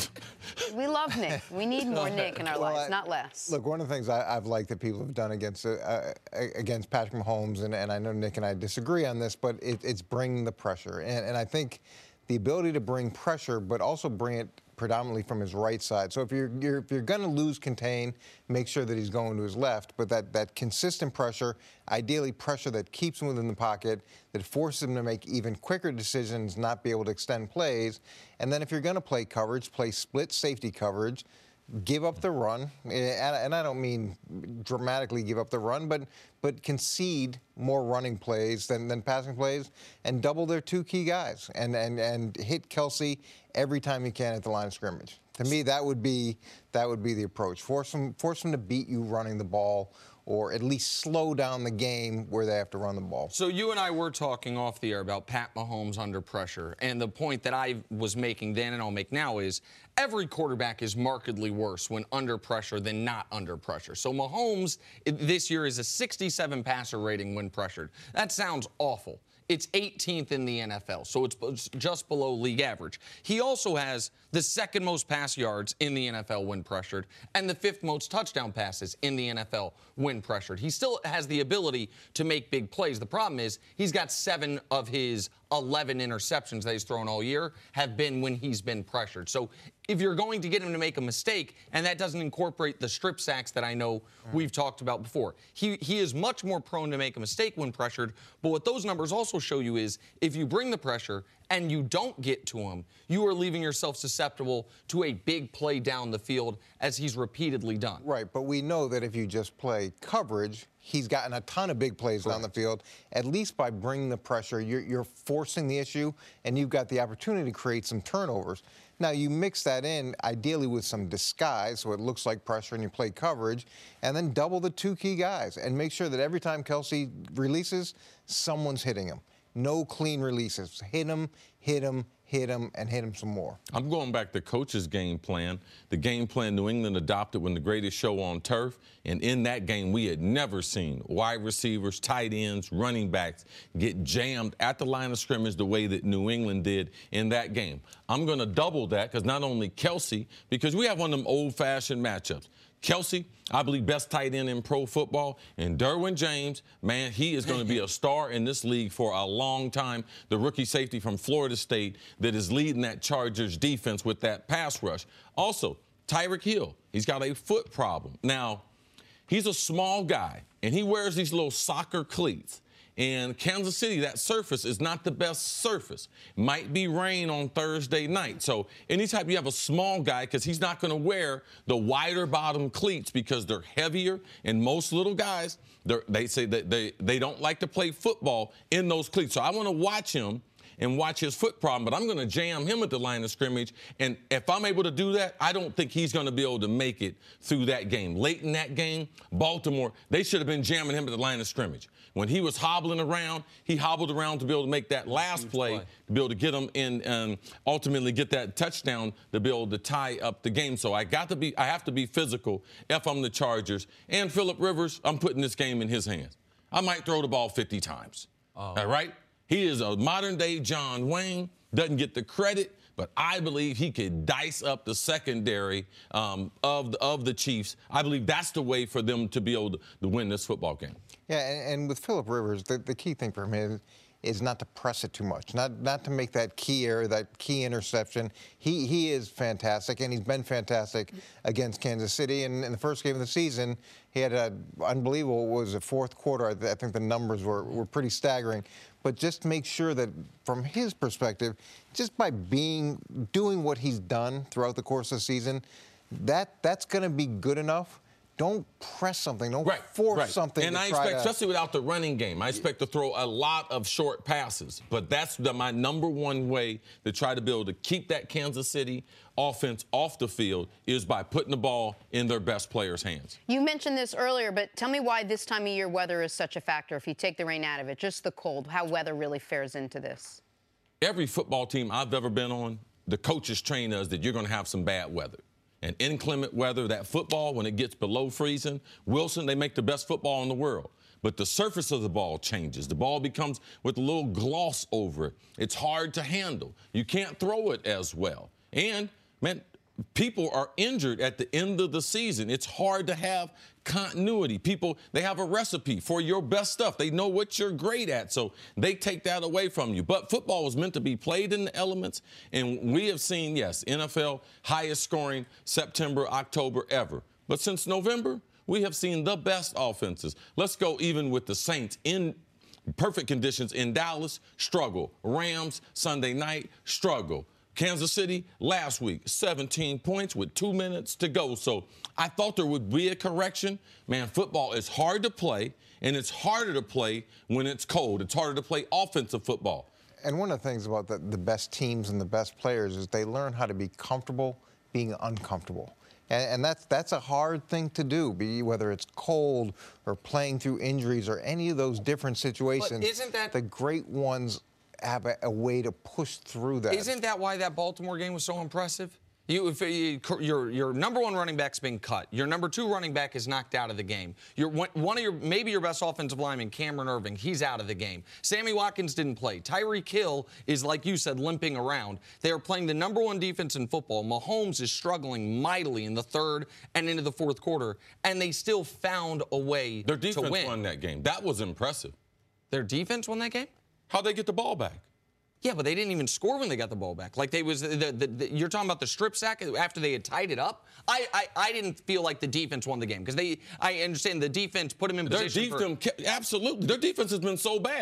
We love Nick. We need more Nick in our Well, lives, I- not less. Look, one of the things I, I've liked that people have done against uh, uh, against Patrick Mahomes, and, and I know Nick and I disagree on this, but it, it's bringing the pressure. And, and I think the ability to bring pressure, but also bring it predominantly from his right side. So if you're, you're if you're going to lose contain, make sure that he's going to his left. But that that consistent pressure, ideally pressure that keeps him within the pocket, that forces him to make even quicker decisions, not be able to extend plays. And then if you're going to play coverage, play split safety coverage. Give up the run, and I don't mean dramatically give up the run, but but concede more running plays than, than passing plays, and double their two key guys, and, and and hit Kelsey every time you can at the line of scrimmage. To me, that would be that would be the approach. Force them force them to beat you running the ball, or at least slow down the game where they have to run the ball. So you and I were talking off the air about Pat Mahomes under pressure, and the point that I was making then and I'll make now is every quarterback is markedly worse when under pressure than not under pressure. So Mahomes this year is a sixty-seven passer rating when pressured. That sounds awful. It's eighteenth in the N F L, so it's just below league average. He also has the second most pass yards in the N F L when pressured and the fifth most touchdown passes in the N F L when pressured. He still has the ability to make big plays. The problem is he's got seven of his eleven interceptions that he's thrown all year have been when he's been pressured. So if you're going to get him to make a mistake, and that doesn't incorporate the strip sacks that I know we've talked about before, he he is much more prone to make a mistake when pressured. But what those numbers also show you is if you bring the pressure and you don't get to him, you are leaving yourself susceptible to a big play down the field, as he's repeatedly done. Right, but we know that if you just play coverage, he's gotten a ton of big plays Correct. down the field. At least by bringing the pressure, you're, you're forcing the issue, and you've got the opportunity to create some turnovers. Now, you mix that in, ideally, with some disguise, so it looks like pressure, and you play coverage, and then double the two key guys, and make sure that every time Kelce releases, someone's hitting him. No clean releases. Hit him, hit him, hit him, and hit him some more. I'm going back to coach's game plan, the game plan New England adopted when the greatest show on turf. And in that game, we had never seen wide receivers, tight ends, running backs get jammed at the line of scrimmage the way that New England did in that game. I'm going to double that because not only Kelce, because we have one of them old-fashioned matchups. Kelce, I believe, best tight end in pro football. And Derwin James, man, he is going to be a star in this league for a long time. The rookie safety from Florida State that is leading that Chargers defense with that pass rush. Also, Tyreek Hill, he's got a foot problem. Now, he's a small guy, and he wears these little soccer cleats. And Kansas City, that surface is not the best surface. Might be rain on Thursday night. So anytime you have a small guy, because he's not going to wear the wider bottom cleats because they're heavier, and most little guys, they say that they, they don't like to play football in those cleats. So I want to watch him and watch his foot problem, but I'm going to jam him at the line of scrimmage. And if I'm able to do that, I don't think he's going to be able to make it through that game. Late in that game, Baltimore, they should have been jamming him at the line of scrimmage. When he was hobbling around, he hobbled around to be able to make that last play, play, to be able to get him in and ultimately get that touchdown to be able to tie up the game. So I got to be, I have to be physical if I'm the Chargers. And Phillip Rivers, I'm putting this game in his hands. I might throw the ball fifty times. Oh. All right? He is a modern-day John Wayne, doesn't get the credit, but I believe he could dice up the secondary um, of, the, of the Chiefs. I believe that's the way for them to be able to, to win this football game. Yeah, and, and with Phillip Rivers, the, the key thing for him is, is not to press it too much, not not to make that key error, that key interception. He he is fantastic, and he's been fantastic against Kansas City. And in the first game of the season, he had an unbelievable, what was it, fourth quarter. I think the numbers were, were pretty staggering. But just make sure that, from his perspective, just by being doing what he's done throughout the course of the season, that that's going to be good enough. Don't press something. Don't right, force right. something. And to I try expect, to, especially without the running game, I expect to throw a lot of short passes. But that's the, my number one way to try to be able to keep that Kansas City offense off the field is by putting the ball in their best players' hands. You mentioned this earlier, but tell me why this time of year weather is such a factor. If you take the rain out of it, just the cold, how weather really fares into this. Every football team I've ever been on, the coaches train us that you're going to have some bad weather. And inclement weather, that football, when it gets below freezing, Wilson, they make the best football in the world. But the surface of the ball changes. The ball becomes with a little gloss over it. It's hard to handle. You can't throw it as well. And, man, people are injured at the end of the season. It's hard to have continuity. People, they have a recipe for your best stuff. They know what you're great at, so they take that away from you. But football was meant to be played in the elements, and we have seen, yes, N F L highest scoring September, October ever. But since November, we have seen the best offenses. Let's go even with the Saints in perfect conditions in Dallas, struggle. Rams, Sunday night, struggle. Kansas City last week, seventeen points with two minutes to go. So I thought there would be a correction. Man, football is hard to play, and it's harder to play when it's cold. It's harder to play offensive football. And one of the things about the, the best teams and the best players is they learn how to be comfortable being uncomfortable. And, and that's that's a hard thing to do, be whether it's cold or playing through injuries or any of those different situations. But isn't that the great ones have a, a way to push through that? Isn't that why that Baltimore game was so impressive? You, if you, your your number one running back's been cut. Your number two running back is knocked out of the game. Your one, one of your maybe your best offensive lineman, Cameron Irving, he's out of the game. Sammy Watkins didn't play. Tyreek Hill is, like you said, limping around. They are playing the number one defense in football. Mahomes is struggling mightily in the third and into the fourth quarter, and they still found a way Their defense to win. won that game. That was impressive. Their defense won that game? How'd they get the ball back? Yeah, but they didn't even score when they got the ball back. Like they was, the, the, the, you're talking about the strip sack after they had tied it up. I, I, I didn't feel like the defense won the game because they. I understand the defense put them in Their position. defense, for, absolutely, their defense has been so bad.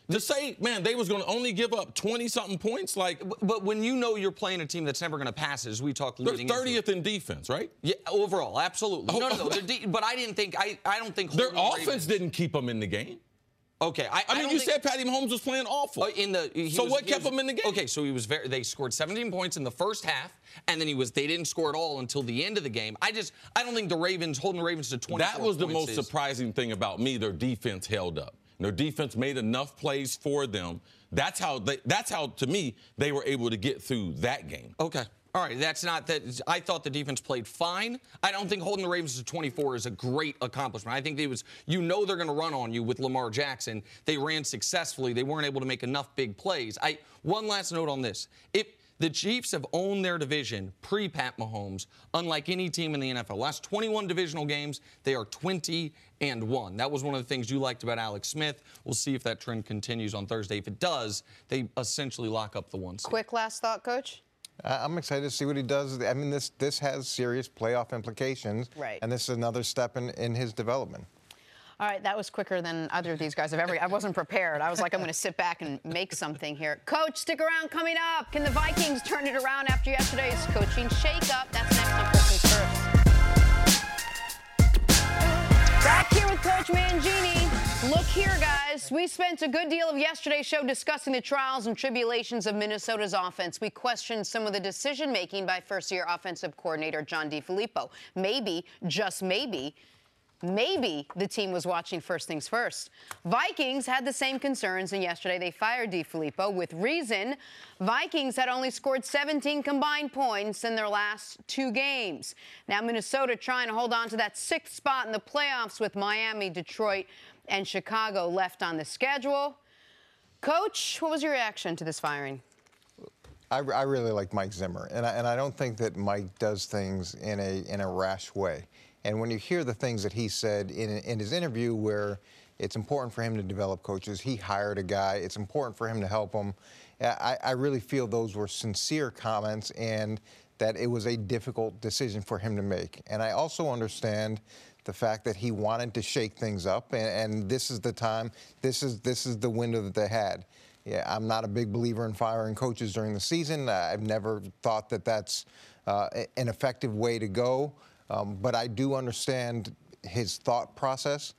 To say, man, they was going to only give up twenty-something points, like. But, but when you know you're playing a team that's never going to pass, as we talked leading They're thirtieth in defense, right? Yeah, overall, absolutely. Oh, no, no, no. De- but I didn't think. I, I don't think their Holden offense Ravens, didn't keep them in the game. Okay, I, I, I mean, don't you think, said Patty Mahomes was playing awful. Uh, in the he so was, what he kept was, them in the game? Okay, so he was very. They scored seventeen points in the first half, and then he was. They didn't score at all until the end of the game. I just. I don't think the Ravens holding the Ravens to twenty-four. That was the points most is, surprising thing about me. Their defense held up. Their defense made enough plays for them. That's how. They, that's how, to me, they were able to get through that game. Okay. All right, that's not that. I thought the defense played fine. I don't think holding the Ravens to twenty-four is a great accomplishment. I think they was, you know, they're going to run on you with Lamar Jackson. They ran successfully. They weren't able to make enough big plays. I one last note on this: if the Chiefs have owned their division pre-Pat Mahomes, unlike any team in the N F L. Last twenty-one divisional games, they are twenty and one. That was one of the things you liked about Alex Smith. We'll see if that trend continues on Thursday. If it does, they essentially lock up the one seed. Quick last thought, Coach. I'm excited to see what he does. I mean, this this has serious playoff implications. Right. And this is another step in, in his development. All right, that was quicker than either of these guys have ever. I wasn't prepared. I was like, I'm going to sit back and make something here. Coach, stick around. Coming up, can the Vikings turn it around after yesterday's coaching shakeup? That's next on First Things First. Back here with Coach Mangini. Look here, guys. We spent a good deal of yesterday's show discussing the trials and tribulations of Minnesota's offense. We questioned some of the decision-making by first-year offensive coordinator John DeFilippo. Maybe, just maybe, maybe the team was watching First Things First. Vikings had the same concerns, and yesterday they fired DeFilippo with reason. Vikings had only scored seventeen combined points in their last two games. Now Minnesota trying to hold on to that sixth spot in the playoffs with Miami, Detroit, and Chicago left on the schedule. Coach, what was your reaction to this firing? I, I really like Mike Zimmer, and I, and I don't think that Mike does things in a in a rash way. And when you hear the things that he said in, in his interview where it's important for him to develop coaches, he hired a guy, it's important for him to help them, I, I really feel those were sincere comments and that it was a difficult decision for him to make. And I also understand the fact that he wanted to shake things up, and, and this is the time, this is this is the window that they had. Yeah, I'm not a big believer in firing coaches during the season. I've never thought that that's uh, an effective way to go, um, but I do understand his thought process.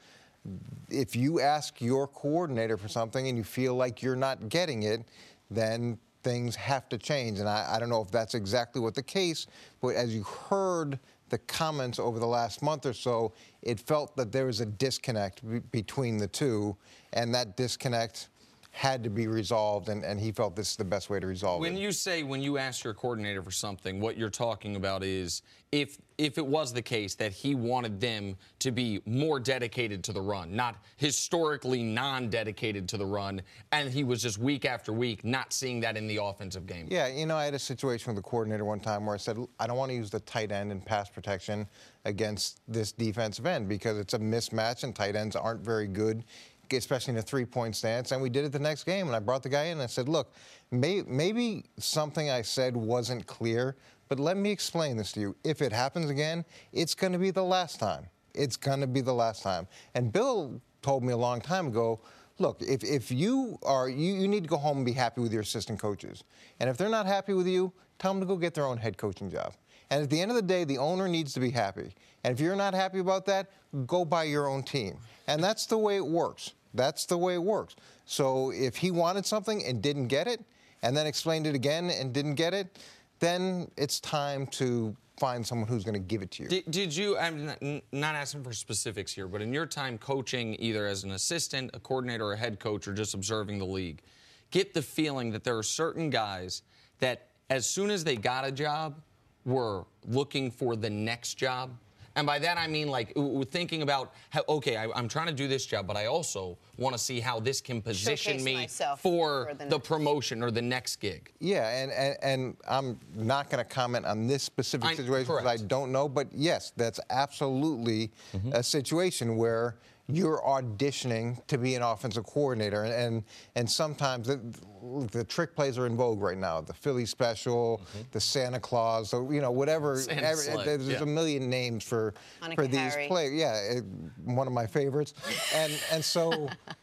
If you ask your coordinator for something and you feel like you're not getting it, then things have to change. And I, I don't know if that's exactly what the case, but as you heard the comments over the last month or so, it felt that there was a disconnect b- between the two, and that disconnect had to be resolved, and, and he felt this is the best way to resolve when it. When you say, when you ask your coordinator for something, what you're talking about is if if it was the case that he wanted them to be more dedicated to the run, not historically non-dedicated to the run, and he was just week after week not seeing that in the offensive game. Yeah, you know, I had a situation with the coordinator one time where I said, I don't want to use the tight end in pass protection against this defensive end because it's a mismatch and tight ends aren't very good, especially in a three-point stance. And we did it the next game, and I brought the guy in and I said, look, may, maybe something I said wasn't clear, but let me explain this to you. If it happens again, it's going to be the last time. It's going to be the last time. And Bill told me a long time ago, look, if, if you are, you, you need to go home and be happy with your assistant coaches. And if they're not happy with you, tell them to go get their own head coaching job. And at the end of the day, the owner needs to be happy. And if you're not happy about that, go buy your own team. And that's the way it works. That's the way it works. So if he wanted something and didn't get it, and then explained it again and didn't get it, then it's time to find someone who's going to give it to you. Did, did you, I'm not asking for specifics here, but in your time coaching either as an assistant, a coordinator, or a head coach, or just observing the league, get the feeling that there are certain guys that as soon as they got a job were looking for the next job? And by that, I mean, like, thinking about, how, okay, I, I'm trying to do this job, but I also want to see how this can position Showcase me for, for the, the promotion or the next gig. Yeah, and, and, and I'm not going to comment on this specific I, situation because I don't know, but yes, that's absolutely mm-hmm. a situation where you're auditioning to be an offensive coordinator, and and, and sometimes the, the trick plays are in vogue right now. The Philly special, mm-hmm. the Santa Claus, so you know whatever. Every, there's yeah. a million names for Monica for these Harry. plays. Yeah, it, one of my favorites. and and so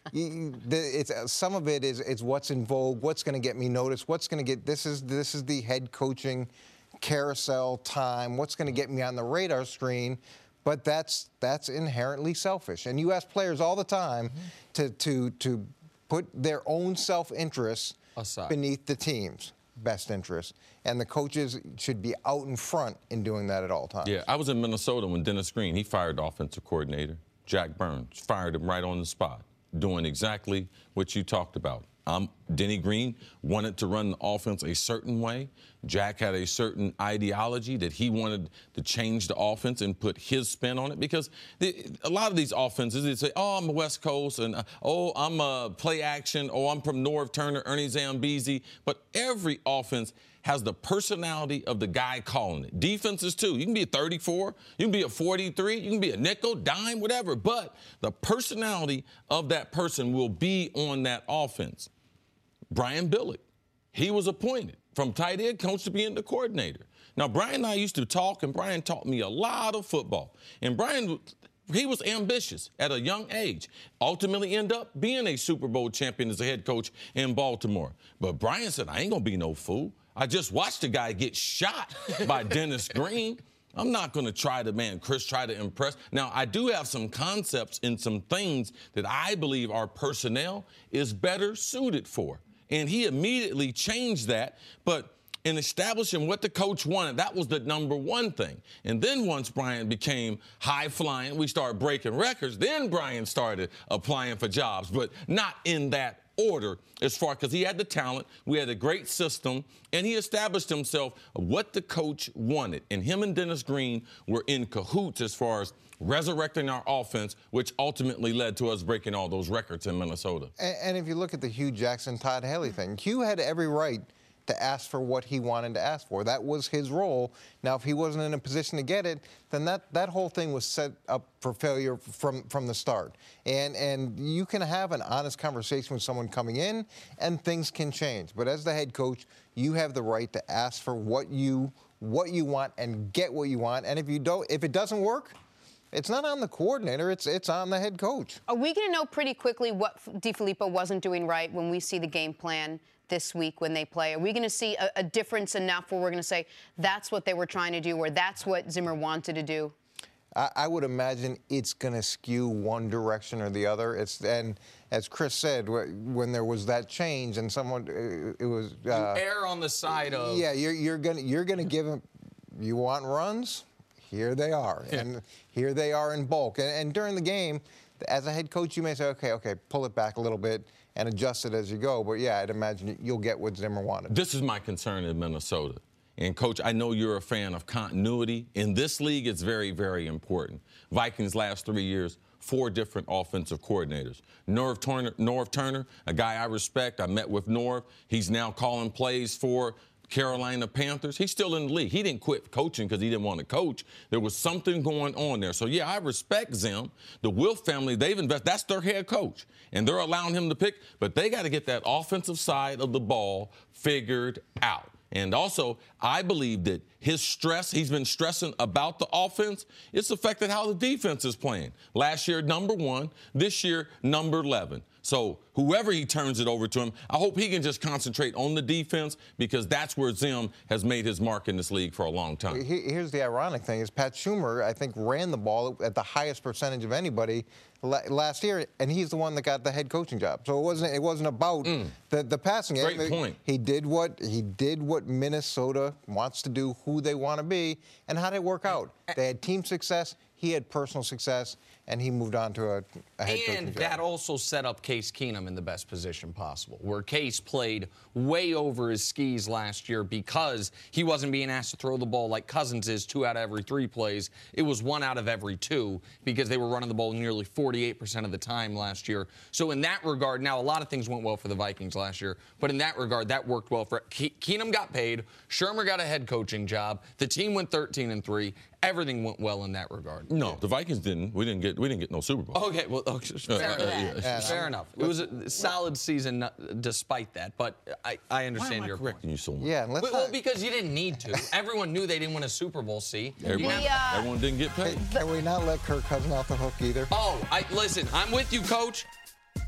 you, the, it's uh, some of it is is what's in vogue, what's going to get me noticed, what's going to get this is this is the head coaching carousel time, what's going to get me on the radar screen. But that's that's inherently selfish. And you ask players all the time mm-hmm. to to to put their own self-interests aside beneath the team's best interests. And the coaches should be out in front in doing that at all times. Yeah, I was in Minnesota when Dennis Green, he fired the offensive coordinator. Jack Burns fired him right on the spot, doing exactly what you talked about. Um, Denny Green wanted to run the offense a certain way. Jack had a certain ideology that he wanted to change the offense and put his spin on it, because the, a lot of these offenses, they say, oh, I'm a West Coast, and uh, oh, I'm a play action, oh, I'm from Norv Turner, Ernie Zambezi. But every offense has the personality of the guy calling it. Defenses, too. You can be a thirty-four, you can be a forty-three, you can be a nickel, dime, whatever. But the personality of that person will be on that offense. Brian Billick, he was appointed from tight end coach to being the coordinator. Now, Brian and I used to talk, and Brian taught me a lot of football. And Brian, he was ambitious at a young age. Ultimately ended up being a Super Bowl champion as a head coach in Baltimore. But Brian said, I ain't going to be no fool. I just watched a guy get shot by Dennis Green. I'm not going to try to, man, Chris, try to impress. Now, I do have some concepts and some things that I believe our personnel is better suited for. And he immediately changed that. But in establishing what the coach wanted, that was the number one thing. And then once Brian became high-flying, we started breaking records. Then Brian started applying for jobs, but not in that order as far, because he had the talent, we had a great system, and he established himself what the coach wanted. And him and Dennis Green were in cahoots as far as resurrecting our offense, which ultimately led to us breaking all those records in Minnesota. And, and if you look at the Hugh Jackson, Todd Haley thing, Hugh had every right to ask for what he wanted to ask for. That was his role. Now, if he wasn't in a position to get it, then that, that whole thing was set up for failure from, from the start. And, and you can have an honest conversation with someone coming in, and things can change. But as the head coach, you have the right to ask for what you what you want and get what you want. And if you don't, if it doesn't work, it's not on the coordinator, it's it's on the head coach. Are we going to know pretty quickly what DeFilippo wasn't doing right when we see the game plan this week when they play? Are we going to see a, a difference enough where we're going to say that's what they were trying to do, or that's what Zimmer wanted to do? I, I would imagine it's going to skew one direction or the other. It's and as Chris said, when there was that change and someone, it was uh, you err on the side of yeah. You're you're going you're going to give them. You want runs? Here they are, and here they are in bulk. And, and during the game, as a head coach, you may say, okay, okay, pull it back a little bit and adjust it as you go. But, yeah, I'd imagine you'll get what Zimmer wanted. This is my concern in Minnesota. And, Coach, I know you're a fan of continuity. In this league, it's very, very important. Vikings last three years, four different offensive coordinators. Norv Turner, Norv Turner, a guy I respect. I met with Norv. He's now calling plays for Carolina Panthers. He's still in the league. He didn't quit coaching because he didn't want to coach. There was something going on there. So, yeah, I respect Zim. The Wilf family, they've invested. That's their head coach. And they're allowing him to pick. But they got to get that offensive side of the ball figured out. And also, I believe that his stress, he's been stressing about the offense, it's affected how the defense is playing. Last year, number one. This year, number eleven. So whoever he turns it over to him, I hope he can just concentrate on the defense, because that's where Zim has made his mark in this league for a long time. Here's the ironic thing is Pat Schumer, I think, ran the ball at the highest percentage of anybody last year, and he's the one that got the head coaching job. So it wasn't it wasn't about mm. the, the passing game. Great point. He did what he did what Minnesota wants to do, who they want to be, and how did it work out? They had team success. He had personal success, and he moved on to a, a head coaching job. And that also set up Case Keenum in the best position possible, where Case played way over his skis last year because he wasn't being asked to throw the ball like Cousins is two out of every three plays. It was one out of every two because they were running the ball nearly forty-eight percent of the time last year. So in that regard, now a lot of things went well for the Vikings last year, but in that regard, that worked well for Ke- Keenum got paid, Shermer got a head coaching job, the team went thirteen and three. Everything went well in that regard. No, the Vikings didn't. We didn't get. We didn't get no Super Bowl. Okay, well, okay, fair, uh, enough. Uh, yeah. fair enough. It was a solid season despite that, but I, I understand Why am your I correcting point. you so much? Yeah, let's well, well, because you didn't need to. Everyone knew they didn't win a Super Bowl. See, everyone, we, uh, everyone didn't get paid. Can we not let Kirk Cousins off the hook either? Oh, I listen. I'm with you, Coach.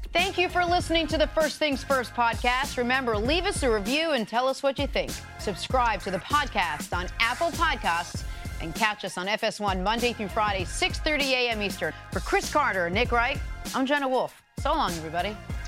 Thank you for listening to the First Things First podcast. Remember, leave us a review and tell us what you think. Subscribe to the podcast on Apple Podcasts and catch us on F S one Monday through Friday, six thirty a.m. Eastern. For Chris Carter and Nick Wright, I'm Jenna Wolf. So long, everybody.